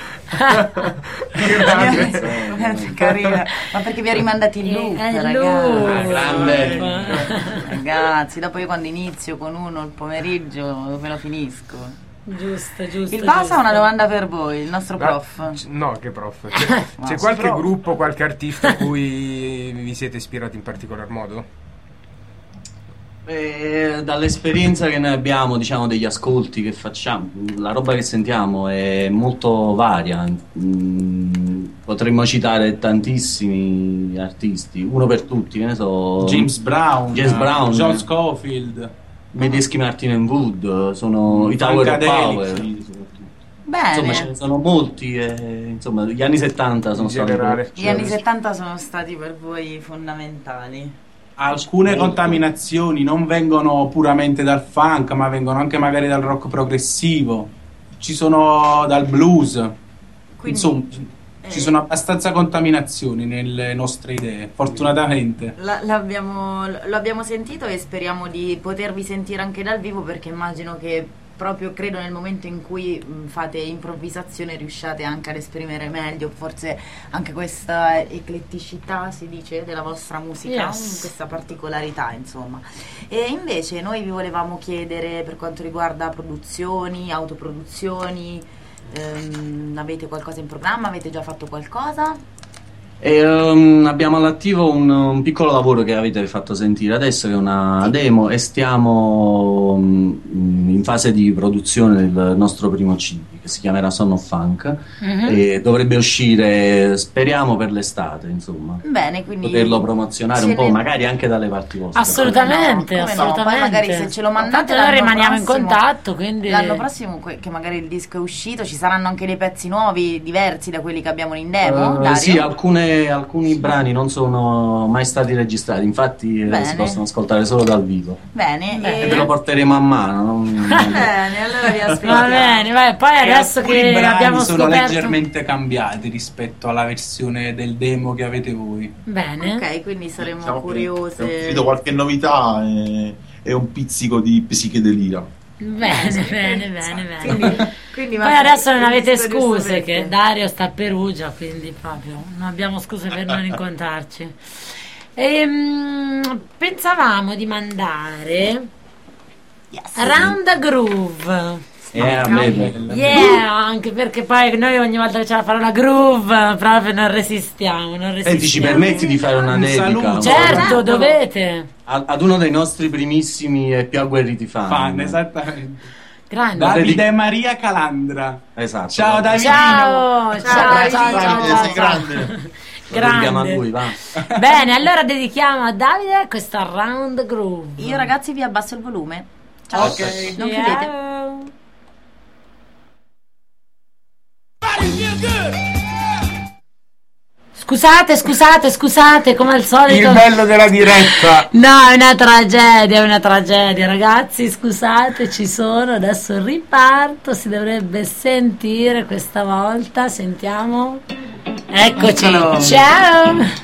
Carina. Ma perché vi ha rimandati il loop, ragazzi. Ragazzi, dopo io quando inizio con uno il pomeriggio me lo finisco. Giusto. Il Vasa ha una domanda per voi, il nostro prof. No, che prof? C'è qualche gruppo, qualche artista a cui vi siete ispirati in particolar modo? Dall'esperienza che noi abbiamo, diciamo, degli ascolti che facciamo, la roba che sentiamo è molto varia. Potremmo citare tantissimi artisti, uno per tutti, che ne so, James Brown, John Scofield, Medeschi Martin and Wood, sono i Tower of Power. Bene. Insomma, ce ne sono molti. Insomma, gli anni 70 sono stati. Gli anni 70 sono stati per voi fondamentali. Alcune contaminazioni non vengono puramente dal funk, ma vengono anche magari dal rock progressivo. Ci sono dal blues. Quindi, insomma, ci sono abbastanza contaminazioni nelle nostre idee, fortunatamente. Lo abbiamo sentito e speriamo di potervi sentire anche dal vivo, perché immagino che proprio credo nel momento in cui fate improvvisazione riusciate anche ad esprimere meglio forse anche questa ecletticità, si dice, della vostra musica, questa particolarità insomma. E invece noi vi volevamo chiedere, per quanto riguarda produzioni, autoproduzioni, avete qualcosa in programma? Avete già fatto qualcosa? Abbiamo all'attivo un piccolo lavoro che avete fatto sentire adesso, che è una demo, e stiamo in fase di produzione del nostro primo CD, che si chiamerà Son of Funk, e dovrebbe uscire, speriamo, per l'estate, insomma. Bene, quindi poterlo promozionare un po', magari anche dalle parti vostre. Assolutamente, no, assolutamente. Poi magari se ce lo mandate, tanto noi rimaniamo in contatto, quindi l'anno prossimo che magari il disco è uscito ci saranno anche dei pezzi nuovi diversi da quelli che abbiamo in demo, Dario? Sì, alcuni brani non sono mai stati registrati, infatti si possono ascoltare solo dal vivo. Bene, e ve lo porteremo a mano. Bene, allora vi aspettiamo. Va bene, vai. Poi adesso che abbiamo sono scoperto leggermente cambiati rispetto alla versione del demo che avete voi. Bene. Ok, quindi saremo Diciamo curiose. Ho sentito qualche novità e un pizzico di psichedelia. Bene. Quindi poi adesso non avete scuse, che Dario sta a Perugia, quindi proprio non abbiamo scuse per non incontrarci. Pensavamo di mandare Round the Groove. Anche perché poi noi ogni volta che c'è la parola groove proprio non resistiamo. Senti, ci permetti di fare una dedica? Certo, dovete. Ad uno dei nostri primissimi e più agguerriti fan. Esattamente. Grande. Davide Maria Calandra. Esatto. Ciao Davide. Ciao. Grande. A lui, va. Bene, allora dedichiamo a Davide questa Round Groove. Io ragazzi vi abbasso il volume. Ciao. Ok. Non chiudete. Scusate, come al solito. Il bello della diretta. No, è una tragedia, ragazzi, scusate, ci sono, adesso riparto, si dovrebbe sentire questa volta, sentiamo. Eccoci, Eccolo. ciao.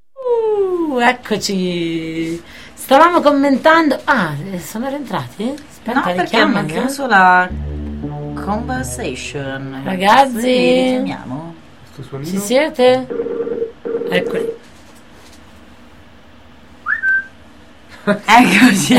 Eccoci. Stavamo commentando. Ah, sono rientrati? No, perché hanno chiuso la conversation. Ragazzi, li richiamiamo? Ci siete? Eccoli. Eccoci.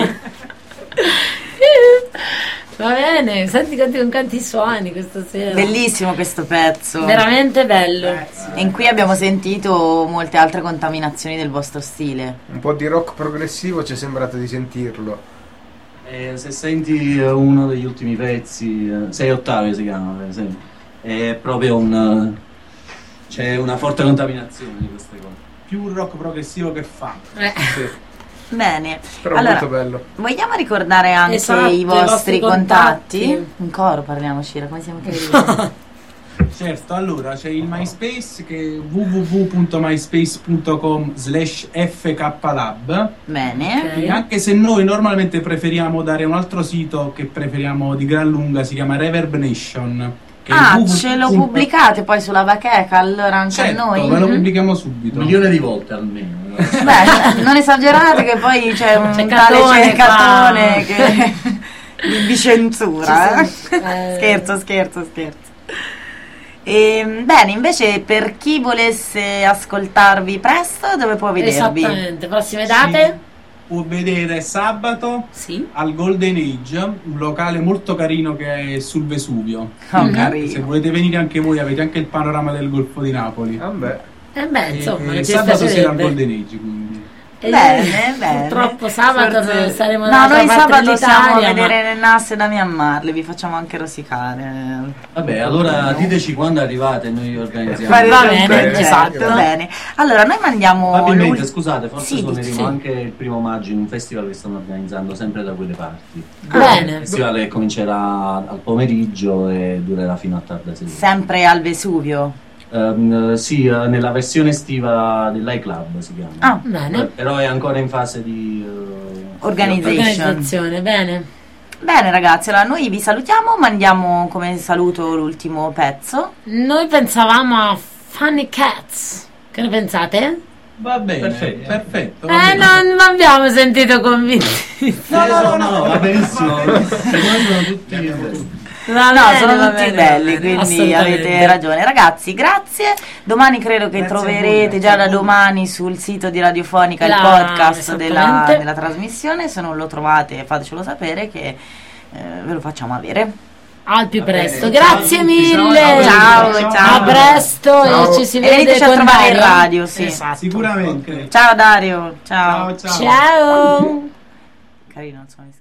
Va bene, senti con quanti suoni questa sera. Bellissimo questo pezzo. Veramente bello. E in cui abbiamo sentito molte altre contaminazioni del vostro stile. Un po' di rock progressivo ci è sembrato di sentirlo. Se senti uno degli ultimi pezzi, 6 ottavi si chiama, per esempio, è proprio c'è una forte contaminazione di queste cose. Più rock progressivo che funk. Sì. Bene, Però allora, molto bello. vogliamo ricordare anche Esatto, i vostri contatti? contatti. In coro parliamo, Cira, come siamo carini. Certo, allora c'è il MySpace che è www.myspace.com/fklab. Bene. E anche se noi normalmente preferiamo dare un altro sito che preferiamo di gran lunga, si chiama Reverb Nation. Che è Ce lo pubblicate poi sulla bacheca allora anche certo, a noi? ve lo pubblichiamo subito. 1 milione di volte almeno. Beh, non esagerate che poi c'è un C'è tale Catone Catone che vi censura. Scherzo. Bene, invece per chi volesse ascoltarvi presto, dove può vedervi? Esattamente, prossime date? Può vedere sabato al Golden Age, un locale molto carino che è sul Vesuvio. Carino. Se volete venire anche voi, avete anche il panorama del Golfo di Napoli. Insomma, non ci sabato sera al spiacerebbe. GoldenAge, quindi. Bene. Purtroppo sabato Forse- saremo No, dall'altra noi parte sabato siamo a dell'Italia, vedere le nasse da Myanmar, le vi facciamo anche rosicare. Vabbè, allora diteci quando arrivate e noi organizziamo. Va bene, certo, esatto. bene. Allora, noi mandiamo Probabilmente, scusate, forse Sì, suoneremo sì. anche il 1° maggio in un festival che stanno organizzando sempre da quelle parti. Bene. Il festival che comincerà al pomeriggio e durerà fino a tarda sera. sempre al Vesuvio. Sì, nella versione estiva dell'iClub si chiama. Ah, bene. Però è ancora in fase di Organizzazione, bene. Bene ragazzi, allora noi vi salutiamo, mandiamo come saluto l'ultimo pezzo. Noi pensavamo a Funny Cats. Che ne pensate? Va bene, Perfetto. perfetto. Non abbiamo sentito convinti. No, va benissimo. Secondo sono tutti Sono tutti belli, quindi assolutamente. avete ragione. Ragazzi, grazie. Domani credo che troverete già da domani sul sito di Radiofonica il podcast esattamente. della trasmissione. Se non lo trovate fatecelo sapere che ve lo facciamo avere. Al più presto. bene. Grazie Ciao, mille. ciao. A presto Ciao. e ci si E vede veniteci a con trovare in Dario. radio, sì. Esatto. Sicuramente. Ciao Dario, ciao. Ciao. Carino, non sono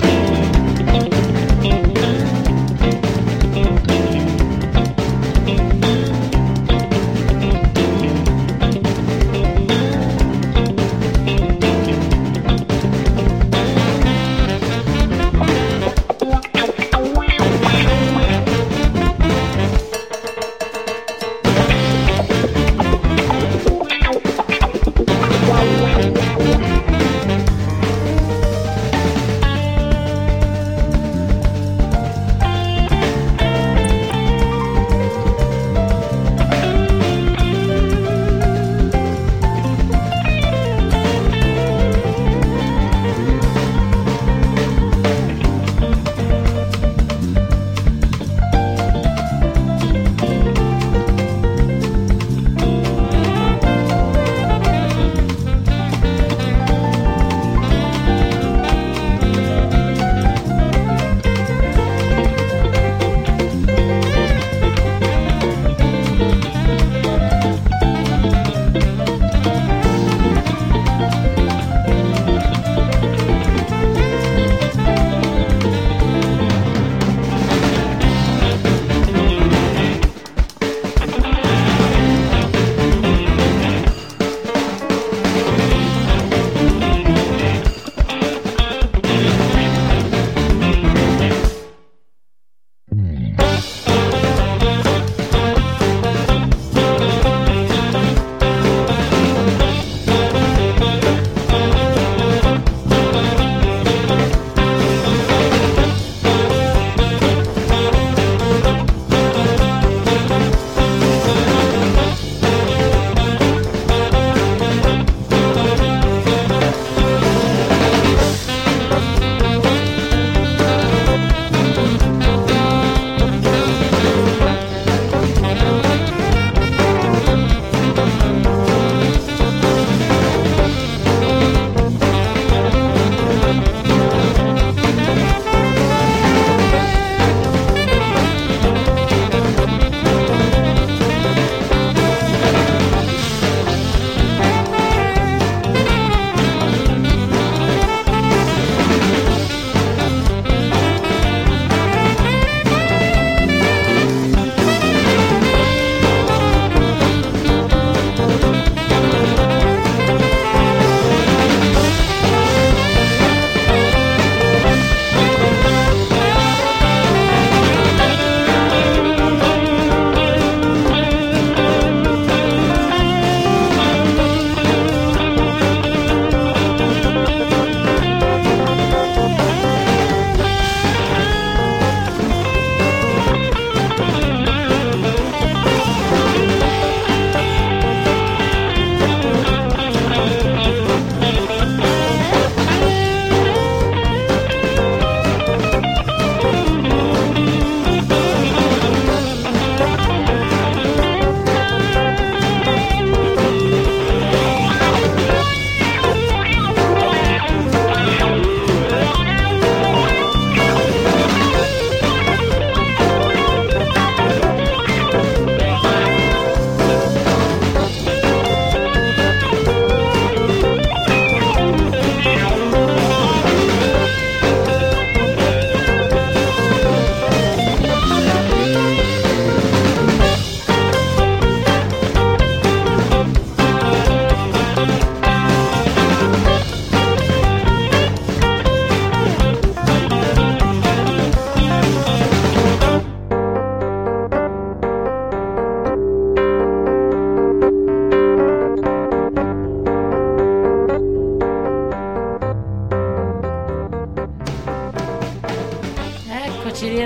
Thank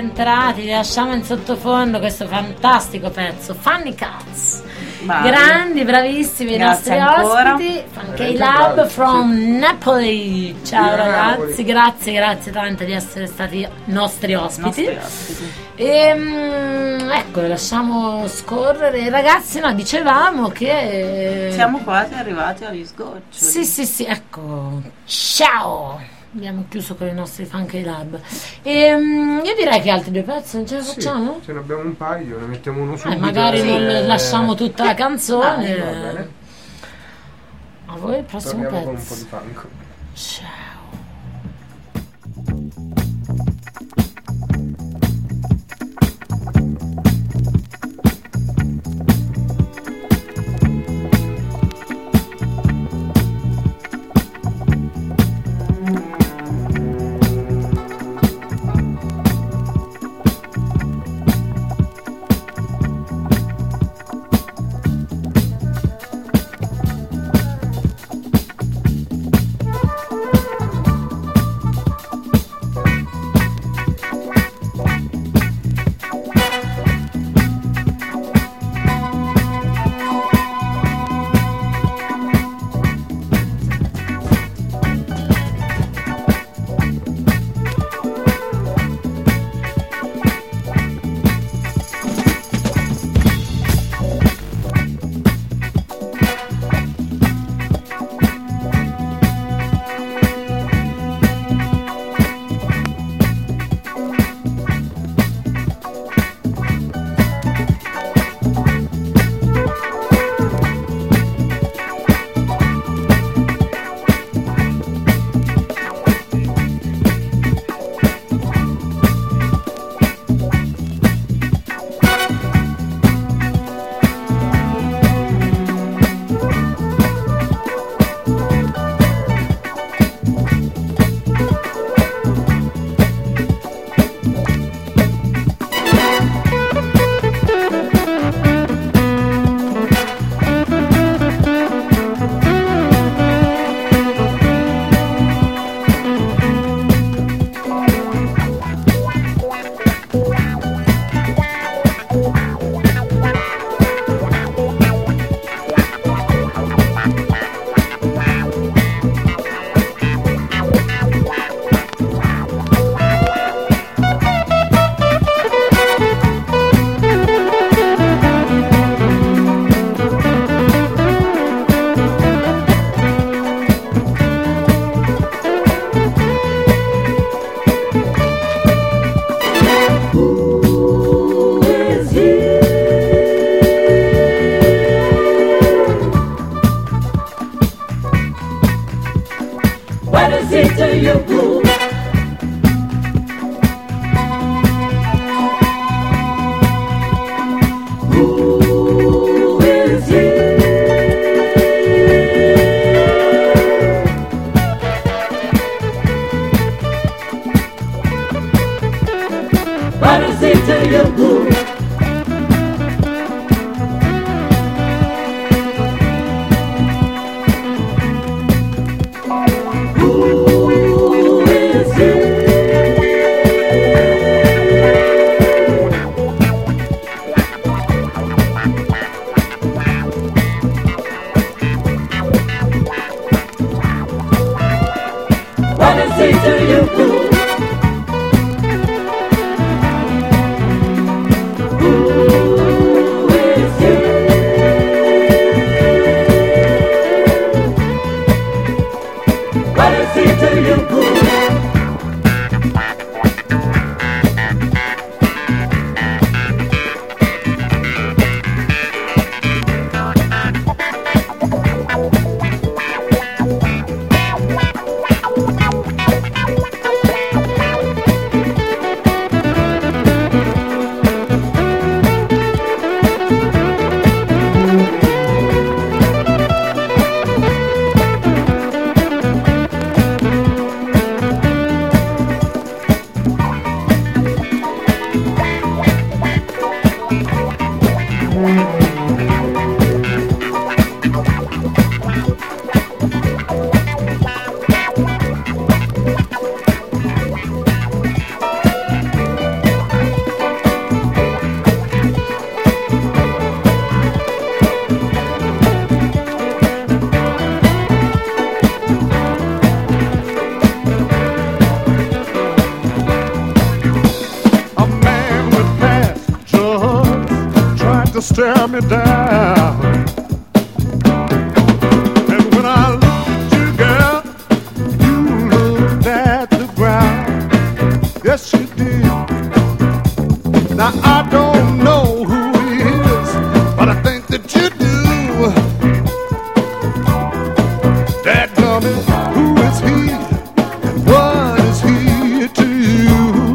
entrati, vi lasciamo in sottofondo questo fantastico pezzo, Funny Cats. Bravi. Grandi, bravissimi Grazie i nostri ancora. ospiti. Funky Lab from Napoli. Ciao ragazzi, grazie tante di essere stati nostri ospiti. Ecco, lasciamo scorrere. Ragazzi, no, dicevamo che siamo quasi arrivati agli sgoccioli. Sì, ecco. Ciao. Abbiamo chiuso con i nostri Funky Lab. Io direi che altri due pezzi non ce ne facciamo? Ce ne abbiamo un paio, ne mettiamo uno subito. Magari non lasciamo tutta la canzone. Va bene. A voi il prossimo Torniamo con un pezzo. po' di funk. Ciao. stare me down. And when I looked at you, girl, you looked at the ground. Yes, you did. Now I don't know who he is, but I think that you do. Dadgummit, who is he? And what is he to you?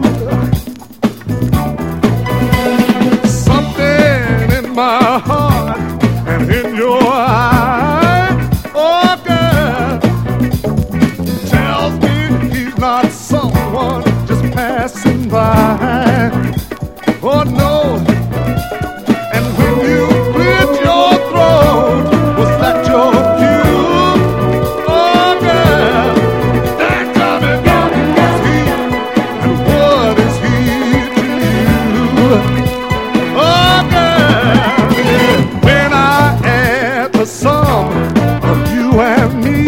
Something in my heart and in your eye, oh girl, tells me he's not someone just passing by. Oh no. And when you cleared your throat, was that your cue? Oh girl, that coming is he, and what is he to you? Oh girl, when I add the sum of you and me,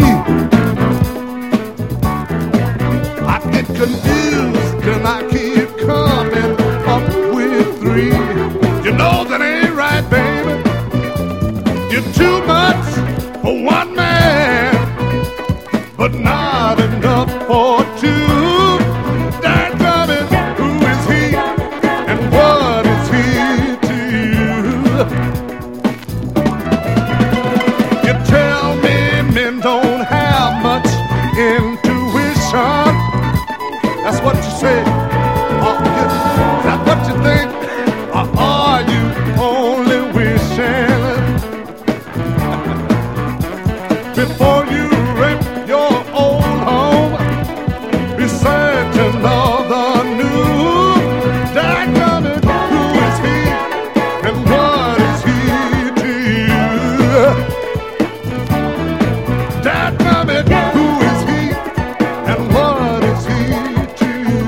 I get confused and I keep coming up with three. You know that ain't right, baby. You're too much for one man, but not enough for two. Dadgummit, who is he, and what is he to you? You tell me men don't have much intuition. That's what you say. Is that what you think? Or are you only wishing? Before you rip your old home, be certain of the new. Dadgummit, who is he, and what is he to you? Dadgummit, who is he, and what is he to you?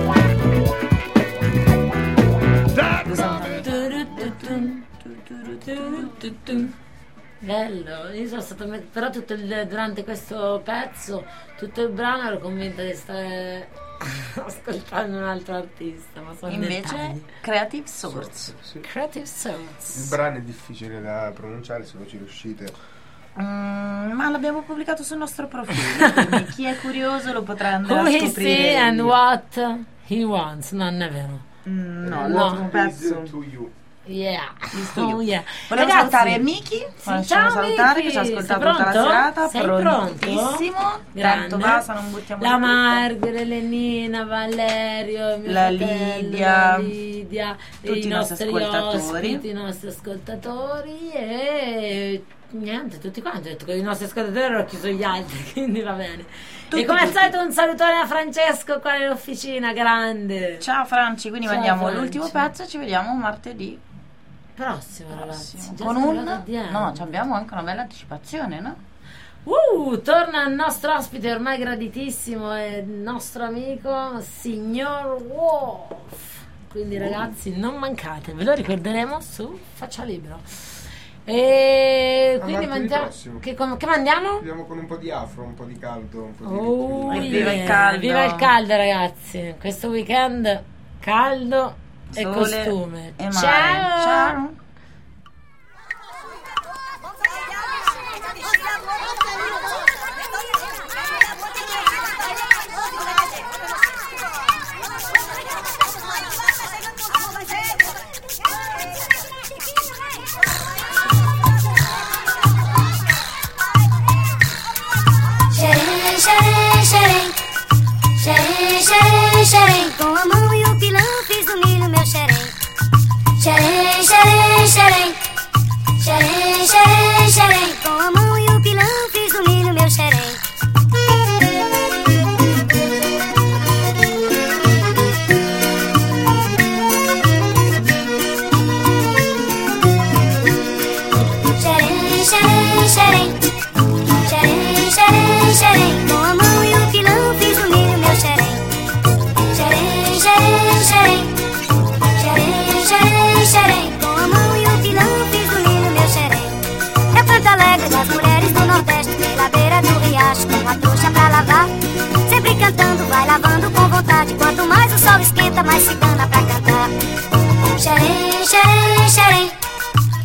Bello, io sono stato però durante questo pezzo, tutto il brano ero convinta di stare ascoltando un altro artista, ma sono Invece dettagli. Creative Source. Sì. Creative Source. Il brano è difficile da pronunciare, se non ci riuscite. Ma l'abbiamo pubblicato sul nostro profilo, quindi chi è curioso lo potrà andare Who a he scoprire. see and what he wants. No, non è vero. No, l'ultimo pezzo. To you. Yeah. Oh, yeah. Volevo Ragazzi, salutare Miki, lasciamo salutare che ci ha ascoltato tutta la serata. Sei Prontissimo. Grande. Tanto basta, non buttiamo la giù tutto. Margherita, Lenina, Valerio, mio La fratello, Lidia, la Lidia, tutti i i nostri nostri ascoltatori. ospiti, i nostri ascoltatori e niente, tutti quanti. Ho detto che i nostri ascoltatori hanno chiuso gli altri, quindi va bene. Tutti, e come al tutti. solito un salutone a Francesco qua nell'officina, grande. Ciao Franci, quindi Ciao, mandiamo Franci. l'ultimo pezzo e ci vediamo martedì Prossimo, ragazzi. Già con siamo un arrivati a Diana. no, ci abbiamo anche una bella anticipazione, no? Torna il nostro ospite ormai graditissimo e il nostro amico Signor Wolf. Quindi ragazzi non mancate, ve lo ricorderemo su Faccia Libero. E quindi martedì mandiamo prossimo. che mandiamo? Andiamo con un po' di afro, un po' di caldo, un po' di Oh, ritmi. Viva il caldo. Viva il caldo ragazzi. Questo weekend caldo e Sole costume. e mare. Ciao. Ciao. Xerém, xerém, xerém. Xerém, xerém, xerém. Com a mão e o pilão fiz do milho meu xerém. Xerém, xerém, xerém. Xerém, xerém, xerém. Com a mão e o pilão fiz do milho meu xerém. Xerém, xerém, xerém. Xerém, xerém, xerém. Com a mão e o pilão fiz do milho meu xerém. Xerém, xerém, xerém. Xerém, xerém, xerém. Com a mão e o pilão fiz do milho meu xerém. É Porto Alegre das mulheres do Nordeste, pela beira do riacho com a trouxa pra lavar. Sempre cantando, vai lavando com vontade. Quanto mais o sol esquenta, mais se dana pra cantar. Xerém, xerém, xerém.